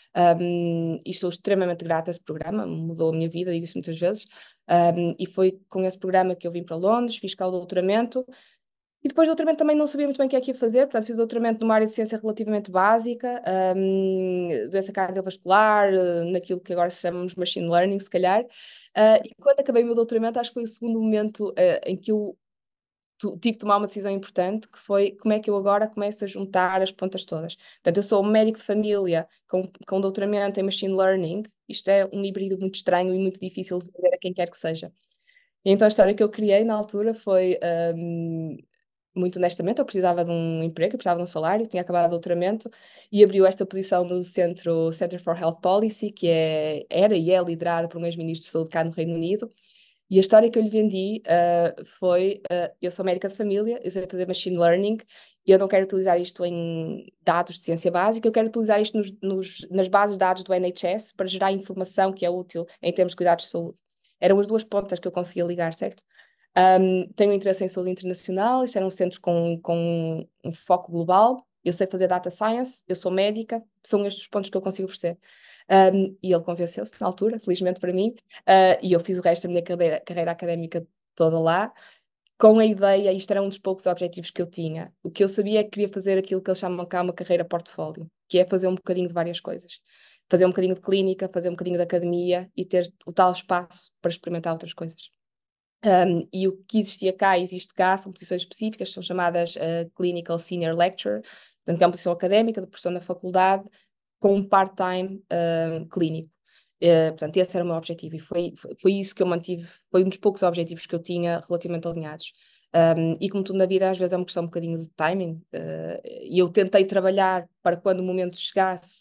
E sou extremamente grata a esse programa, mudou a minha vida, digo isso muitas vezes. E foi com esse programa que eu vim para Londres, fiz cá o doutoramento, e depois do doutoramento também não sabia muito bem o que é que ia fazer, portanto fiz o doutoramento numa área de ciência relativamente básica, doença cardiovascular, naquilo que agora se chamamos machine learning, se calhar. E quando acabei o meu doutoramento, acho que foi o segundo momento em que eu tive que tomar uma decisão importante, que foi como é que eu agora começo a juntar as pontas todas. Portanto, eu sou um médico de família com doutoramento em machine learning, isto é um híbrido muito estranho e muito difícil de ver a quem quer que seja. E então a história que eu criei na altura foi, muito honestamente, eu precisava de um emprego, eu precisava de um salário, tinha acabado o doutoramento e abriu esta posição do Center for Health Policy, que era e é liderada por um ex-ministro de saúde cá no Reino Unido. E a história que eu lhe vendi foi: eu sou médica de família, eu sei fazer machine learning, e eu não quero utilizar isto em dados de ciência básica, eu quero utilizar isto nas bases de dados do NHS para gerar informação que é útil em termos de cuidados de saúde. Eram as duas pontas que eu conseguia ligar, certo? Tenho interesse em saúde internacional, isto era um centro com um foco global. Eu sei fazer data science, eu sou médica, são estes os pontos que eu consigo oferecer. E ele convenceu-se na altura, felizmente para mim, e eu fiz o resto da minha carreira académica toda lá, com a ideia, isto era um dos poucos objetivos que eu tinha. O que eu sabia é que queria fazer aquilo que eles chamam cá uma carreira portfólio, que é fazer um bocadinho de várias coisas. Fazer um bocadinho de clínica, fazer um bocadinho de academia e ter o tal espaço para experimentar outras coisas. E o que existia cá, existe cá, são posições específicas, são chamadas Clinical Senior Lecturer, portanto, que é uma posição académica, de professor na faculdade, com um part-time clínico. Portanto, esse era o meu objetivo e foi isso que eu mantive, foi um dos poucos objetivos que eu tinha relativamente alinhados. E como tudo na vida, às vezes é uma questão um bocadinho de timing, e eu tentei trabalhar para quando o momento chegasse,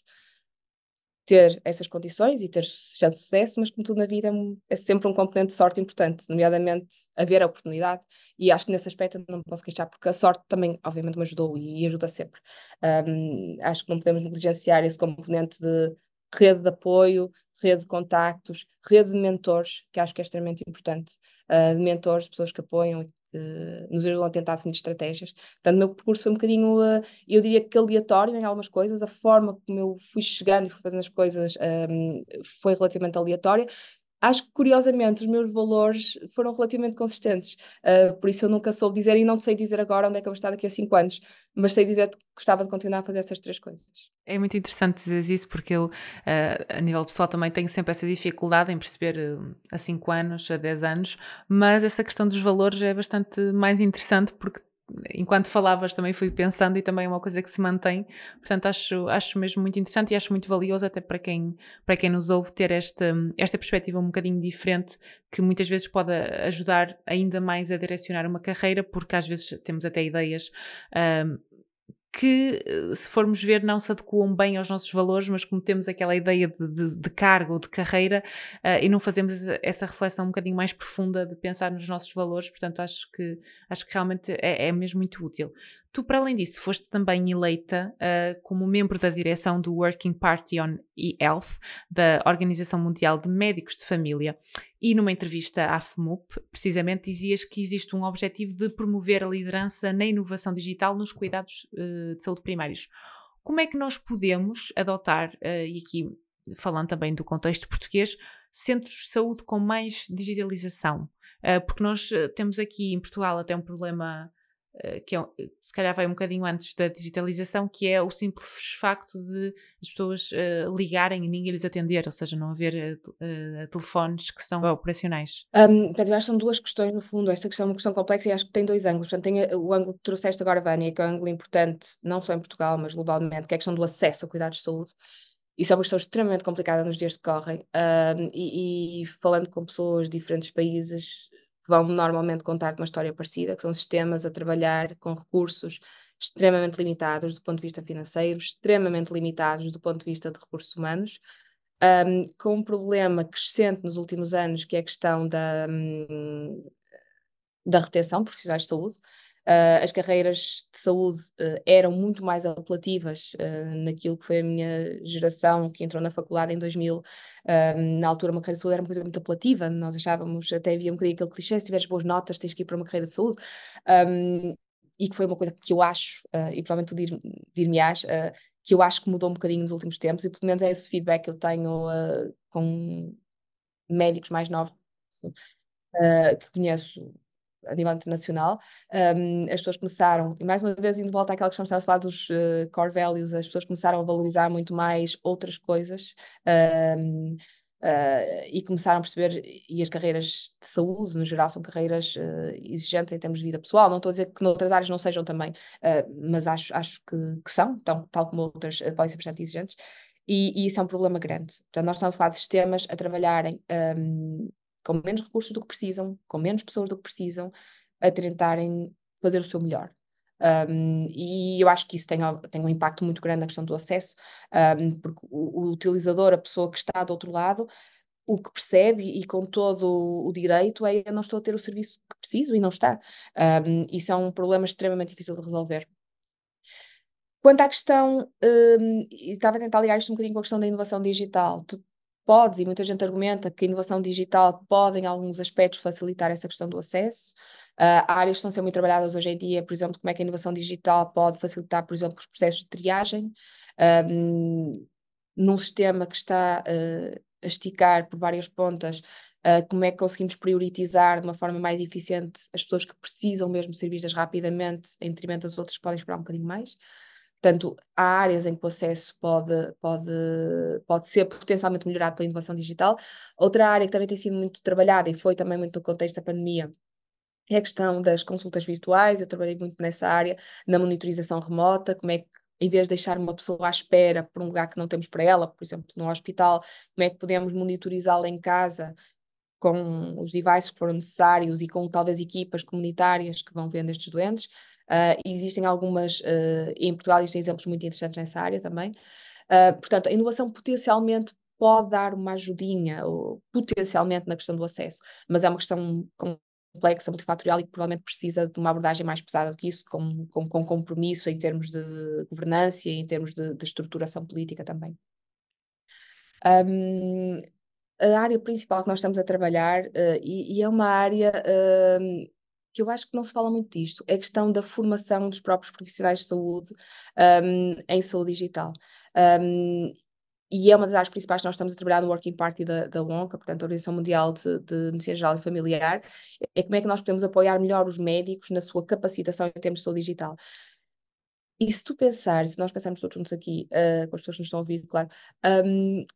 ter essas condições e ter já sucesso, mas como tudo na vida é sempre um componente de sorte importante, nomeadamente haver a oportunidade, e acho que nesse aspecto eu não me posso queixar, porque a sorte também, obviamente, me ajudou e ajuda sempre. Acho que não podemos negligenciar esse componente de rede de apoio, rede de contactos, rede de mentores, que acho que é extremamente importante, de mentores, pessoas que apoiam e que nos ajudam a tentar definir estratégias. Portanto, o meu percurso foi um bocadinho eu diria que aleatório em algumas coisas, a forma como eu fui chegando e fui fazendo as coisas foi relativamente aleatória. Acho que, curiosamente, os meus valores foram relativamente consistentes. Por isso eu nunca soube dizer, e não sei dizer agora onde é que eu vou estar daqui a 5 anos, mas sei dizer que gostava de continuar a fazer essas 3 coisas. É muito interessante dizer isso porque eu, a nível pessoal, também tenho sempre essa dificuldade em perceber a 5 anos, a 10 anos, mas essa questão dos valores é bastante mais interessante porque enquanto falavas também fui pensando e também é uma coisa que se mantém, portanto acho mesmo muito interessante e acho muito valioso até para quem nos ouve ter esta perspectiva um bocadinho diferente que muitas vezes pode ajudar ainda mais a direcionar uma carreira porque às vezes temos até ideias que, se formos ver, não se adequam bem aos nossos valores, mas como temos aquela ideia de cargo ou de carreira e não fazemos essa reflexão um bocadinho mais profunda de pensar nos nossos valores, portanto acho que realmente é mesmo muito útil. Tu, para além disso, foste também eleita como membro da direção do Working Party on e-Health, da Organização Mundial de Médicos de Família, e numa entrevista à FMUP, precisamente dizias que existe um objetivo de promover a liderança na inovação digital nos cuidados de saúde primários. Como é que nós podemos adotar, e aqui falando também do contexto português, centros de saúde com mais digitalização? Porque nós temos aqui em Portugal até um problema que se calhar vai um bocadinho antes da digitalização, que é o simples facto de as pessoas ligarem e ninguém lhes atender, ou seja, não haver telefones que são operacionais. Portanto, eu acho que são duas questões, no fundo. Esta questão é uma questão complexa e acho que tem dois ângulos. Portanto, tem o ângulo que trouxeste agora, Vânia, que é um ângulo importante, não só em Portugal, mas globalmente, que é a questão do acesso a cuidados de saúde. Isso é uma questão extremamente complicada nos dias que correm. E falando com pessoas de diferentes países, vão normalmente contar uma história parecida, que são sistemas a trabalhar com recursos extremamente limitados do ponto de vista financeiro, extremamente limitados do ponto de vista de recursos humanos, com um problema crescente nos últimos anos, que é a questão da retenção de profissionais de saúde. As carreiras de saúde eram muito mais apelativas naquilo que foi a minha geração que entrou na faculdade em 2000. Na altura, uma carreira de saúde era uma coisa muito apelativa. Nós achávamos, até havia um bocadinho aquele clichê: se tiveres boas notas, tens que ir para uma carreira de saúde. E que foi uma coisa que eu acho, e provavelmente tu dir-me-ás, que eu acho que mudou um bocadinho nos últimos tempos, e pelo menos é esse feedback que eu tenho com médicos mais novos que conheço a nível internacional. As pessoas começaram, e mais uma vez indo de volta àquela questão que estava a falar dos core values, as pessoas começaram a valorizar muito mais outras coisas. um, e começaram a perceber, e as carreiras de saúde, no geral, são carreiras exigentes em termos de vida pessoal. Não estou a dizer que noutras áreas não sejam também, mas acho que são, então, tal como outras, podem ser bastante exigentes. E isso é um problema grande. Portanto, nós estamos a falar de sistemas a trabalharem com menos recursos do que precisam, com menos pessoas do que precisam, a tentarem fazer o seu melhor. E eu acho que isso tem um impacto muito grande na questão do acesso, porque o utilizador, a pessoa que está do outro lado, o que percebe e com todo o direito é: eu não estou a ter o serviço que preciso, e não está. Isso é um problema extremamente difícil de resolver. Quanto à questão, e estava a tentar ligar isto um bocadinho com a questão da inovação digital, podes, e muita gente argumenta que a inovação digital pode, em alguns aspectos, facilitar essa questão do acesso. Há áreas que estão a ser muito trabalhadas hoje em dia, por exemplo, como é que a inovação digital pode facilitar, por exemplo, os processos de triagem, num sistema que está a esticar por várias pontas, como é que conseguimos priorizar de uma forma mais eficiente as pessoas que precisam mesmo ser vistas rapidamente, em detrimento das outras que podem esperar um bocadinho mais. Portanto, há áreas em que o acesso pode ser potencialmente melhorado pela inovação digital. Outra área que também tem sido muito trabalhada e foi também muito no contexto da pandemia é a questão das consultas virtuais. Eu trabalhei muito nessa área, na monitorização remota, como é que, em vez de deixar uma pessoa à espera por um lugar que não temos para ela, por exemplo, no hospital, como é que podemos monitorizá-la em casa com os devices que foram necessários e com talvez equipas comunitárias que vão vendo estes doentes. E existem algumas, em Portugal existem exemplos muito interessantes nessa área também. Portanto, a inovação potencialmente pode dar uma ajudinha, ou potencialmente na questão do acesso, mas é uma questão complexa, multifatorial e que provavelmente precisa de uma abordagem mais pesada do que isso, com compromisso em termos de governança e em termos de estruturação política também. Um, a área principal que nós estamos a trabalhar, e é uma área que eu acho que não se fala muito disto, é a questão da formação dos próprios profissionais de saúde em saúde digital. Um, e é uma das áreas principais que nós estamos a trabalhar no Working Party da ONCA, portanto, a Organização Mundial de Medicina Geral e Familiar, é como é que nós podemos apoiar melhor os médicos na sua capacitação em termos de saúde digital. E se tu pensares, se nós pensarmos todos juntos aqui, com as pessoas que nos estão a ouvir, claro, um,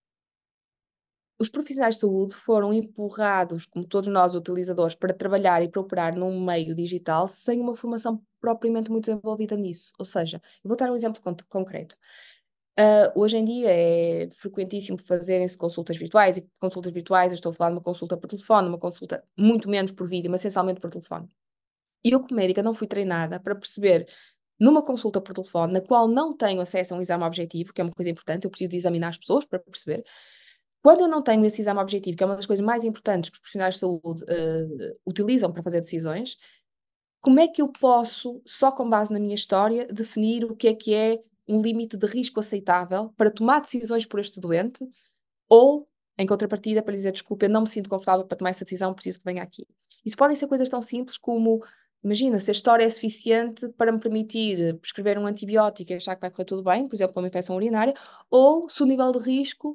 os profissionais de saúde foram empurrados, como todos nós utilizadores, para trabalhar e para operar num meio digital sem uma formação propriamente muito desenvolvida nisso. Ou seja, eu vou dar um exemplo concreto. Hoje em dia é frequentíssimo fazerem-se consultas virtuais, e consultas virtuais, eu estou a falar de uma consulta por telefone, uma consulta muito menos por vídeo, mas essencialmente por telefone. E eu, como médica, não fui treinada para perceber, numa consulta por telefone, na qual não tenho acesso a um exame objetivo, que é uma coisa importante, eu preciso de examinar as pessoas para perceber. Quando eu não tenho esse exame objetivo, que é uma das coisas mais importantes que os profissionais de saúde utilizam para fazer decisões, como é que eu posso, só com base na minha história, definir o que é um limite de risco aceitável para tomar decisões por este doente, ou, em contrapartida, para lhe dizer, desculpa, eu não me sinto confortável para tomar essa decisão, preciso que venha aqui. Isso podem ser coisas tão simples como, imagina, se a história é suficiente para me permitir prescrever um antibiótico e achar que vai correr tudo bem, por exemplo, para uma infecção urinária, ou se o nível de risco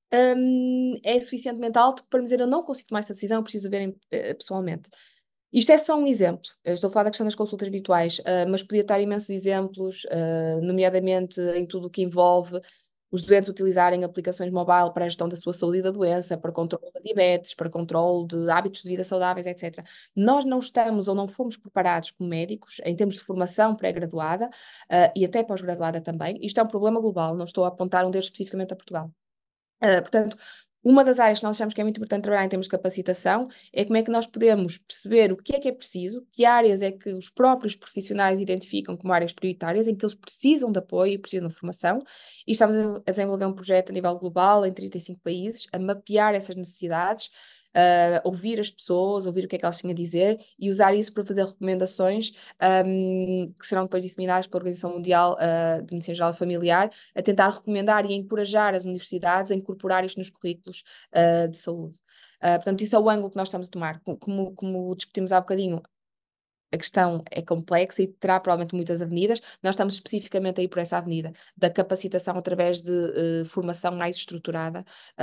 é suficientemente alto para me dizer eu não consigo tomar essa decisão, eu preciso ver pessoalmente. Isto é só um exemplo. Eu estou a falar da questão das consultas virtuais, mas podia estar imensos exemplos, nomeadamente em tudo o que envolve os doentes utilizarem aplicações mobile para a gestão da sua saúde e da doença, para controle da diabetes, para controle de hábitos de vida saudáveis, etc. Nós não estamos ou não fomos preparados como médicos, em termos de formação pré-graduada, e até pós-graduada também. Isto é um problema global, não estou a apontar um deles especificamente a Portugal. Portanto, uma das áreas que nós achamos que é muito importante trabalhar em termos de capacitação é como é que nós podemos perceber o que é preciso, que áreas é que os próprios profissionais identificam como áreas prioritárias, em que eles precisam de apoio e precisam de formação, e estamos a desenvolver um projeto a nível global, em 35 países, a mapear essas necessidades, ouvir as pessoas, ouvir o que é que elas têm a dizer e usar isso para fazer recomendações que serão depois disseminadas pela Organização Mundial de Medicina Geral e Familiar, a tentar recomendar e encorajar as universidades a incorporar isto nos currículos de saúde. Portanto, isso é o ângulo que nós estamos a tomar. Como discutimos há bocadinho, a questão é complexa e terá provavelmente muitas avenidas. Nós estamos especificamente aí por essa avenida, da capacitação através de formação mais estruturada,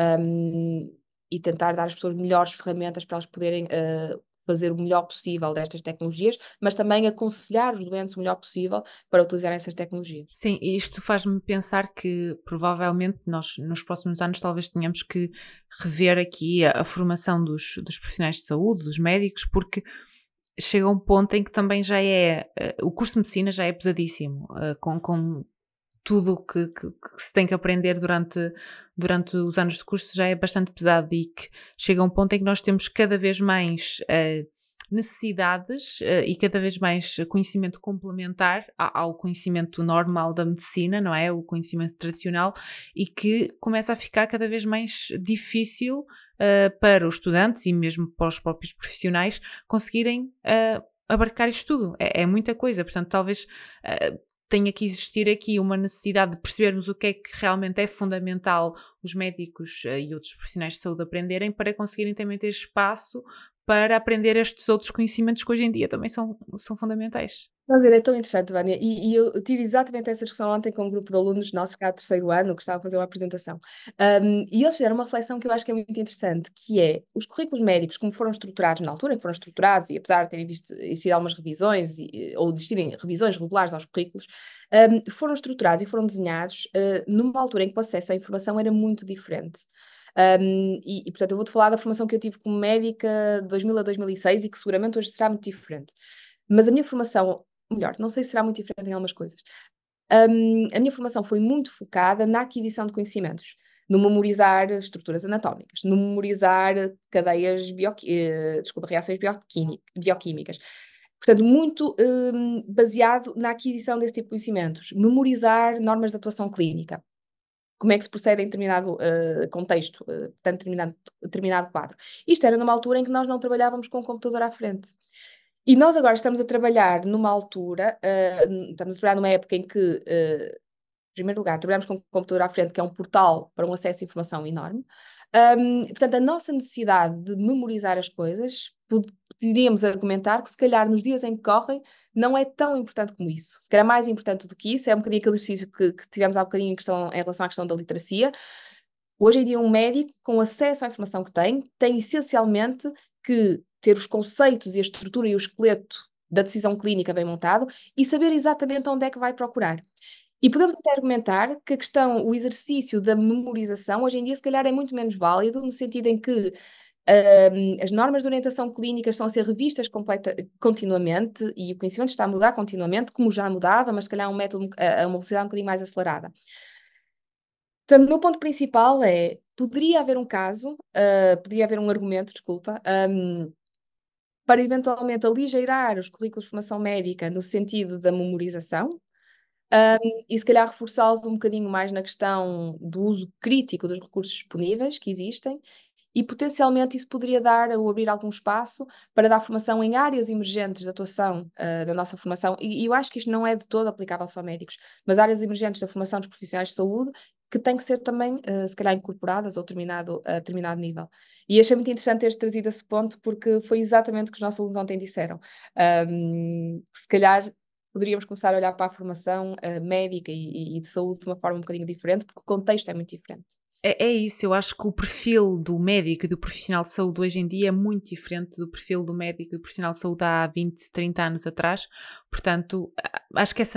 e tentar dar às pessoas melhores ferramentas para elas poderem fazer o melhor possível destas tecnologias, mas também aconselhar os doentes o melhor possível para utilizar essas tecnologias. Sim, e isto faz-me pensar que provavelmente nós nos próximos anos talvez tenhamos que rever aqui a formação dos profissionais de saúde, dos médicos, porque chega um ponto em que também já é, o curso de medicina já é pesadíssimo, com tudo o que se tem que aprender durante os anos de curso já é bastante pesado e que chega um ponto em que nós temos cada vez mais necessidades e cada vez mais conhecimento complementar ao conhecimento normal da medicina, não é? O conhecimento tradicional, e que começa a ficar cada vez mais difícil para os estudantes e mesmo para os próprios profissionais conseguirem abarcar isto tudo. É muita coisa, portanto talvez tenha que existir aqui uma necessidade de percebermos o que é que realmente é fundamental os médicos e outros profissionais de saúde aprenderem para conseguirem também ter espaço para aprender estes outros conhecimentos que hoje em dia também são fundamentais. Mas é tão interessante, Vânia, e eu tive exatamente essa discussão ontem com um grupo de alunos nossos cá do terceiro ano, que estavam a fazer uma apresentação. E eles fizeram uma reflexão que eu acho que é muito interessante, que é, os currículos médicos, como foram estruturados na altura, em que foram estruturados, e apesar de terem existido algumas revisões, ou de existirem revisões regulares aos currículos, foram estruturados e foram desenhados numa altura em que o acesso à informação era muito diferente. Portanto, eu vou-te falar da formação que eu tive como médica de 2000 a 2006 e que seguramente hoje será muito diferente. Mas a minha formação, melhor, não sei se será muito diferente em algumas coisas. A minha formação foi muito focada na aquisição de conhecimentos, no memorizar estruturas anatómicas, no memorizar cadeias reações bioquímicas. Portanto, muito baseado na aquisição desse tipo de conhecimentos, memorizar normas de atuação clínica. Como é que se procede em determinado contexto, portanto, determinado quadro. Isto era numa altura em que nós não trabalhávamos com o computador à frente. E nós agora estamos a trabalhar numa altura, estamos a trabalhar numa época em que, em primeiro lugar, trabalhamos com o computador à frente, que é um portal para um acesso à informação enorme. Portanto, a nossa necessidade de memorizar as coisas, poderíamos argumentar que se calhar nos dias em que correm não é tão importante como isso. Se calhar mais importante do que isso, é um bocadinho aquele exercício que tivemos há bocadinho em relação à questão da literacia. Hoje em dia, um médico, com acesso à informação que tem essencialmente que ter os conceitos e a estrutura e o esqueleto da decisão clínica bem montado e saber exatamente onde é que vai procurar. E podemos até argumentar que o exercício da memorização, hoje em dia, se calhar é muito menos válido, no sentido em que as normas de orientação clínica estão a ser revistas continuamente e o conhecimento está a mudar continuamente, como já mudava, mas se calhar um método a uma velocidade um bocadinho mais acelerada. Portanto, o meu ponto principal é, poderia haver um caso, poderia haver um argumento, desculpa, para eventualmente aligeirar os currículos de formação médica no sentido da memorização, e se calhar reforçá-los um bocadinho mais na questão do uso crítico dos recursos disponíveis que existem, e potencialmente isso poderia dar ou abrir algum espaço para dar formação em áreas emergentes de atuação da nossa formação, e eu acho que isto não é de todo aplicável só a médicos, mas áreas emergentes da formação dos profissionais de saúde que têm que ser também, se calhar, incorporadas a determinado nível. E achei muito interessante teres trazido esse ponto, porque foi exatamente o que os nossos alunos ontem disseram. Que se calhar poderíamos começar a olhar para a formação médica e de saúde de uma forma um bocadinho diferente, porque o contexto é muito diferente. É isso, eu acho que o perfil do médico e do profissional de saúde hoje em dia é muito diferente do perfil do médico e do profissional de saúde há 20, 30 anos atrás. Portanto, acho que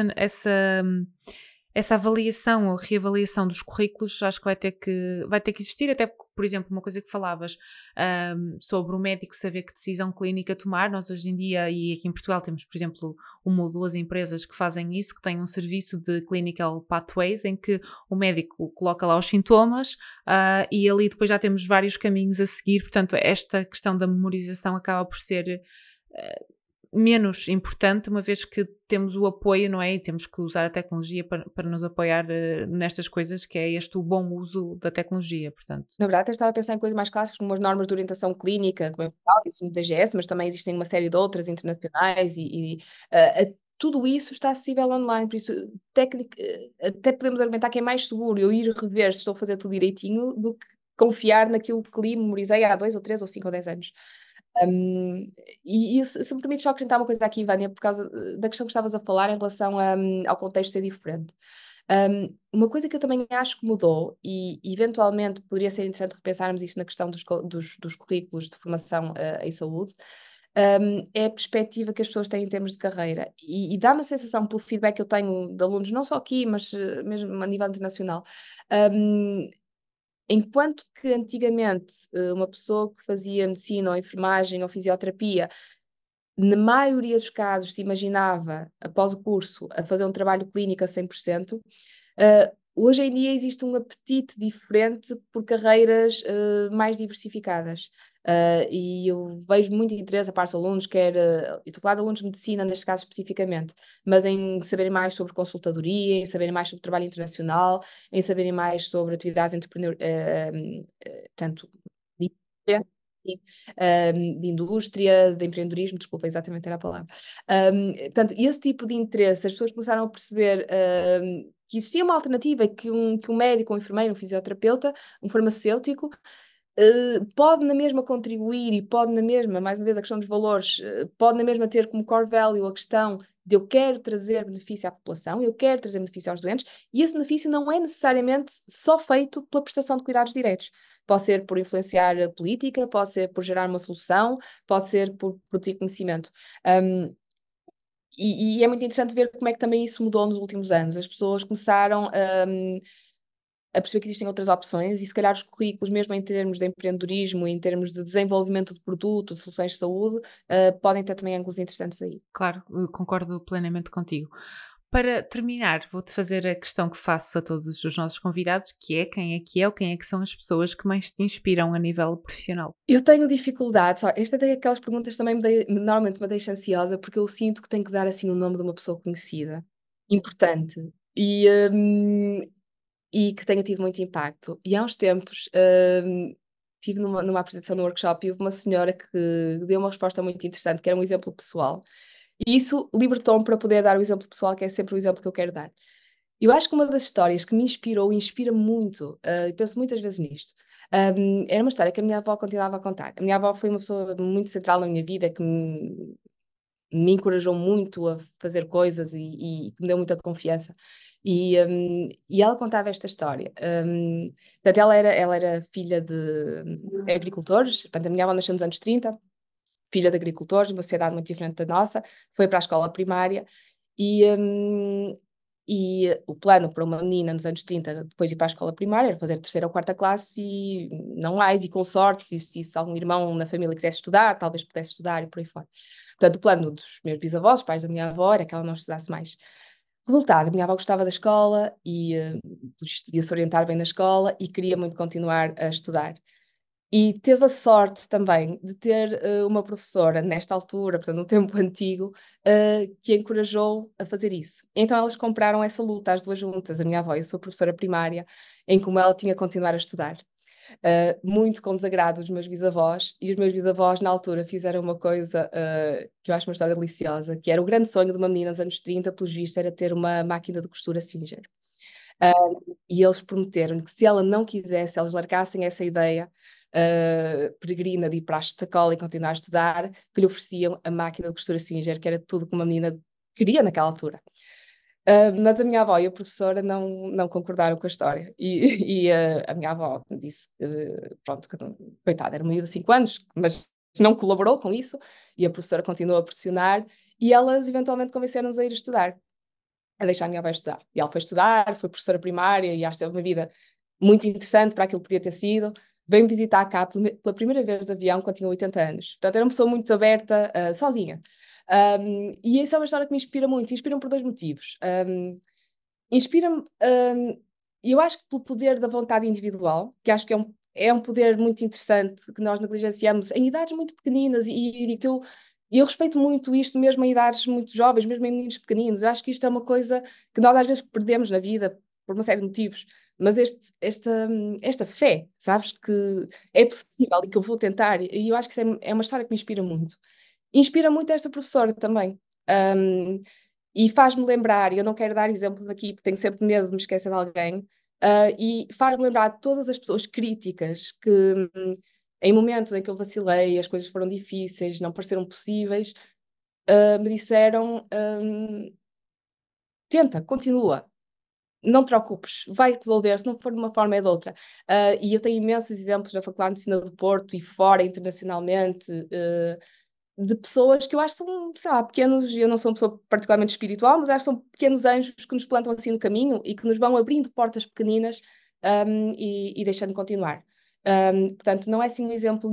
essa avaliação ou reavaliação dos currículos acho que vai ter que existir, até porque, por exemplo, uma coisa que falavas sobre o médico saber que decisão clínica tomar. Nós hoje em dia, e aqui em Portugal, temos, por exemplo, uma ou duas empresas que fazem isso, que têm um serviço de clinical pathways, em que o médico coloca lá os sintomas e ali depois já temos vários caminhos a seguir. Portanto, esta questão da memorização acaba por ser menos importante, uma vez que temos o apoio, não é? E temos que usar a tecnologia para nos apoiar nestas coisas, que é o bom uso da tecnologia, portanto. Na verdade, eu estava a pensar em coisas mais clássicas, como as normas de orientação clínica, como é isso no DGS, mas também existem uma série de outras internacionais tudo isso está acessível online, por isso até podemos argumentar que é mais seguro eu ir rever se estou a fazer tudo direitinho do que confiar naquilo que li, memorizei há 2 ou 3 ou 5 ou 10 anos. Se me permites só acrescentar uma coisa aqui, Vânia, por causa da questão que estavas a falar em relação ao contexto ser diferente. Uma coisa que eu também acho que mudou, e eventualmente poderia ser interessante repensarmos isto na questão dos currículos de formação em saúde, é a perspectiva que as pessoas têm em termos de carreira. E dá-me a sensação, pelo feedback que eu tenho de alunos, não só aqui, mas mesmo a nível internacional, um, enquanto que antigamente uma pessoa que fazia medicina ou enfermagem ou fisioterapia, na maioria dos casos se imaginava, após o curso, a fazer um trabalho clínico a 100%, hoje em dia existe um apetite diferente por carreiras mais diversificadas. E eu vejo muito interesse a parte dos alunos, eu estou a falar de alunos de medicina neste caso especificamente, mas em saberem mais sobre consultadoria, em saberem mais sobre trabalho internacional, em saberem mais sobre atividades portanto, de indústria, de empreendedorismo, desculpa, exatamente era a palavra. Portanto, esse tipo de interesse, as pessoas começaram a perceber que existia uma alternativa, que um médico, um enfermeiro, um fisioterapeuta, um farmacêutico, pode na mesma contribuir e pode na mesma, mais uma vez a questão dos valores, pode na mesma ter como core value a questão de eu quero trazer benefício à população, eu quero trazer benefício aos doentes, e esse benefício não é necessariamente só feito pela prestação de cuidados diretos. Pode ser por influenciar a política, pode ser por gerar uma solução, pode ser por produzir conhecimento. Um, e é muito interessante ver como é que também isso mudou nos últimos anos. As pessoas começaram a perceber que existem outras opções e se calhar os currículos, mesmo em termos de empreendedorismo, em termos de desenvolvimento de produto, de soluções de saúde, podem ter também ângulos interessantes aí. Claro, eu concordo plenamente contigo. Para terminar, vou-te fazer a questão que faço a todos os nossos convidados, que é quem é ou quem é que são as pessoas que mais te inspiram a nível profissional? Eu tenho dificuldade, só, esta é daquelas perguntas que também normalmente me deixa ansiosa, porque eu sinto que tenho que dar assim o nome de uma pessoa conhecida, importante, e que tenha tido muito impacto. E há uns tempos, estive numa apresentação no workshop e houve uma senhora que deu uma resposta muito interessante, que era um exemplo pessoal. E isso libertou-me para poder dar o exemplo pessoal, que é sempre o exemplo que eu quero dar. Eu acho que uma das histórias que me inspirou e inspira muito, e penso muitas vezes nisto, era uma história que a minha avó continuava a contar. A minha avó foi uma pessoa muito central na minha vida, que me encorajou muito a fazer coisas e que me deu muita confiança. E ela contava esta história. Portanto, ela era filha de agricultores, portanto, a minha avó nasceu nos anos 30, filha de agricultores, uma sociedade muito diferente da nossa, foi para a escola primária e, o plano para uma menina nos anos 30, depois de ir para a escola primária, era fazer terceira ou quarta classe e não mais, e com sorte, se existisse algum irmão na família que quisesse estudar, talvez pudesse estudar e por aí fora. Portanto, o plano dos meus bisavós, pais da minha avó, era que ela não estudasse mais. Resultado, a minha avó gostava da escola e ia se orientar bem na escola e queria muito continuar a estudar. E teve a sorte também de ter uma professora nesta altura, portanto, num tempo antigo, que a encorajou a fazer isso. Então elas compraram essa luta, as duas juntas, a minha avó e a sua professora primária, em como ela tinha que continuar a estudar. Muito com desagrado dos meus bisavós, e os meus bisavós, na altura, fizeram uma coisa que eu acho uma história deliciosa, que era o grande sonho de uma menina nos anos 30, pelos vistos, era ter uma máquina de costura Singer. E eles prometeram que se ela não quisesse, eles largassem essa ideia peregrina de ir para a escola e continuar a estudar, que lhe ofereciam a máquina de costura Singer, que era tudo que uma menina queria naquela altura. Mas a minha avó e a professora não concordaram com a história. E a minha avó disse que, pronto, que, coitada, era uma miúda de 5 anos, mas não colaborou com isso, e a professora continuou a pressionar, e elas eventualmente convenceram-nos a ir estudar, a deixar a minha avó estudar. E ela foi estudar, foi professora primária, e acho que teve uma vida muito interessante para aquilo que podia ter sido. Veio-me visitar cá pela primeira vez de avião quando tinha 80 anos. Portanto, era uma pessoa muito aberta, sozinha. E isso é uma história que me inspira muito. Inspira-me por dois motivos. Inspira-me, eu acho que pelo poder da vontade individual, que acho que é um poder muito interessante que nós negligenciamos em idades muito pequeninas e eu respeito muito isto mesmo em idades muito jovens, mesmo em meninos pequeninos. Eu acho que isto é uma coisa que nós às vezes perdemos na vida por uma série de motivos, mas esta fé, sabes, que é possível e que eu vou tentar, e eu acho que isso é uma história que me inspira muito. Inspira muito esta professora também. Um, e faz-me lembrar, e eu não quero dar exemplos aqui, porque tenho sempre medo de me esquecer de alguém, e faz-me lembrar de todas as pessoas críticas que, em momentos em que eu vacilei, as coisas foram difíceis, não pareceram possíveis, me disseram: tenta, continua, não te preocupes, vai resolver, se não for de uma forma é de outra. E eu tenho imensos exemplos na Faculdade de Medicina do Porto e fora, internacionalmente, de pessoas que eu acho que são, sei lá, pequenos, eu não sou uma pessoa particularmente espiritual, mas acho que são pequenos anjos que nos plantam assim no caminho e que nos vão abrindo portas pequeninas, e deixando continuar. Portanto, não é assim um exemplo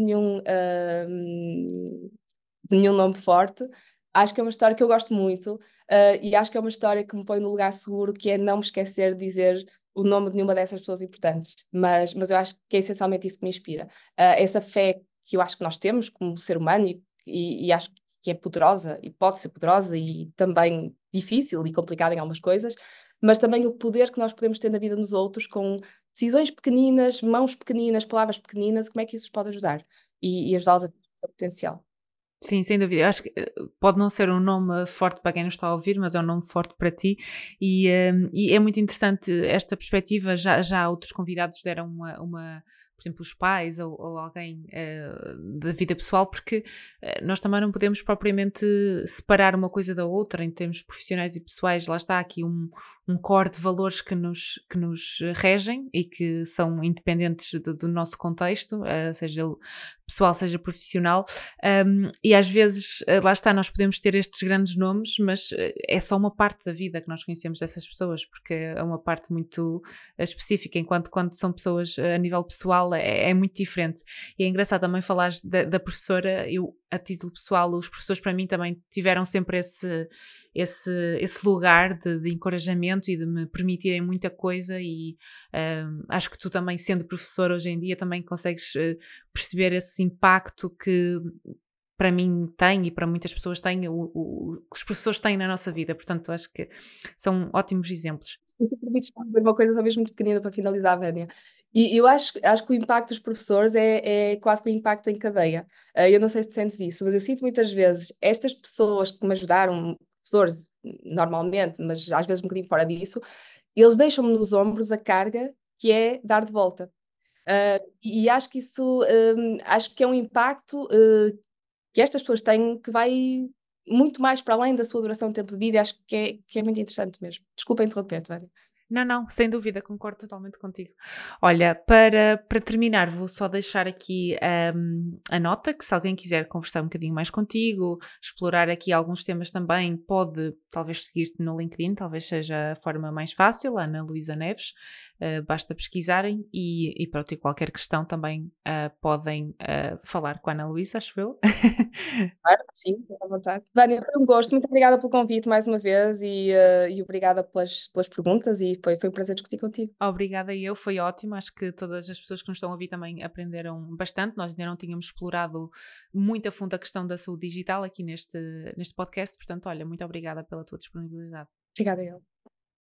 de nenhum nome forte. Acho que é uma história que eu gosto muito, e acho que é uma história que me põe no lugar seguro, que é não me esquecer de dizer o nome de nenhuma dessas pessoas importantes. Mas eu acho que é essencialmente isso que me inspira. Essa fé que eu acho que nós temos como ser humano e acho que é poderosa e pode ser poderosa e também difícil e complicada em algumas coisas, mas também o poder que nós podemos ter na vida dos outros com decisões pequeninas, mãos pequeninas, palavras pequeninas, como é que isso os pode ajudar e ajudá-los a ter o seu potencial. Sim, sem dúvida. Eu acho que pode não ser um nome forte para quem nos está a ouvir, mas é um nome forte para ti e é muito interessante esta perspectiva. Já outros convidados deram por exemplo, os pais ou alguém da vida pessoal, porque nós também não podemos propriamente separar uma coisa da outra em termos profissionais e pessoais. Lá está aqui um core de valores que nos regem e que são independentes do nosso contexto, seja ele pessoal, seja profissional. E às vezes, lá está, nós podemos ter estes grandes nomes, mas é só uma parte da vida que nós conhecemos dessas pessoas, porque é uma parte muito específica, enquanto quando são pessoas a nível pessoal é muito diferente. E é engraçado também falar da professora. Eu, a título pessoal, os professores para mim também tiveram sempre esse lugar de encorajamento e de me permitirem muita coisa e acho que tu também, sendo professor hoje em dia, também consegues perceber esse impacto que para mim tem e para muitas pessoas tem, que os professores têm na nossa vida. Portanto, acho que são ótimos exemplos. E se permites dizer uma coisa talvez muito pequenina para finalizar, Vânia. E eu acho que o impacto dos professores é quase que um impacto em cadeia. Eu não sei se tu sentes isso, mas eu sinto muitas vezes estas pessoas que me ajudaram, professores normalmente, mas às vezes um bocadinho fora disso, eles deixam-me nos ombros a carga que é dar de volta. E acho que isso, acho que é um impacto que estas pessoas têm que vai muito mais para além da sua duração de tempo de vida e acho que é muito interessante mesmo. Desculpa interromper-te, Vânia. Não, sem dúvida, concordo totalmente contigo. Olha, para terminar, vou só deixar aqui a nota que se alguém quiser conversar um bocadinho mais contigo, explorar aqui alguns temas também, pode talvez seguir-te no LinkedIn, talvez seja a forma mais fácil, Ana Luísa Neves, basta pesquisarem e para ter qualquer questão também podem falar com a Ana Luísa, acho eu. Claro, sim, fica à vontade. Vânia, foi um gosto, muito obrigada pelo convite mais uma vez e obrigada pelas perguntas e foi um prazer discutir contigo. Obrigada, eu, foi ótimo. Acho que todas as pessoas que nos estão a ouvir também aprenderam bastante. Nós ainda não tínhamos explorado muito a fundo a questão da saúde digital aqui neste podcast. Portanto, olha, muito obrigada pela tua disponibilidade. Obrigada, eu.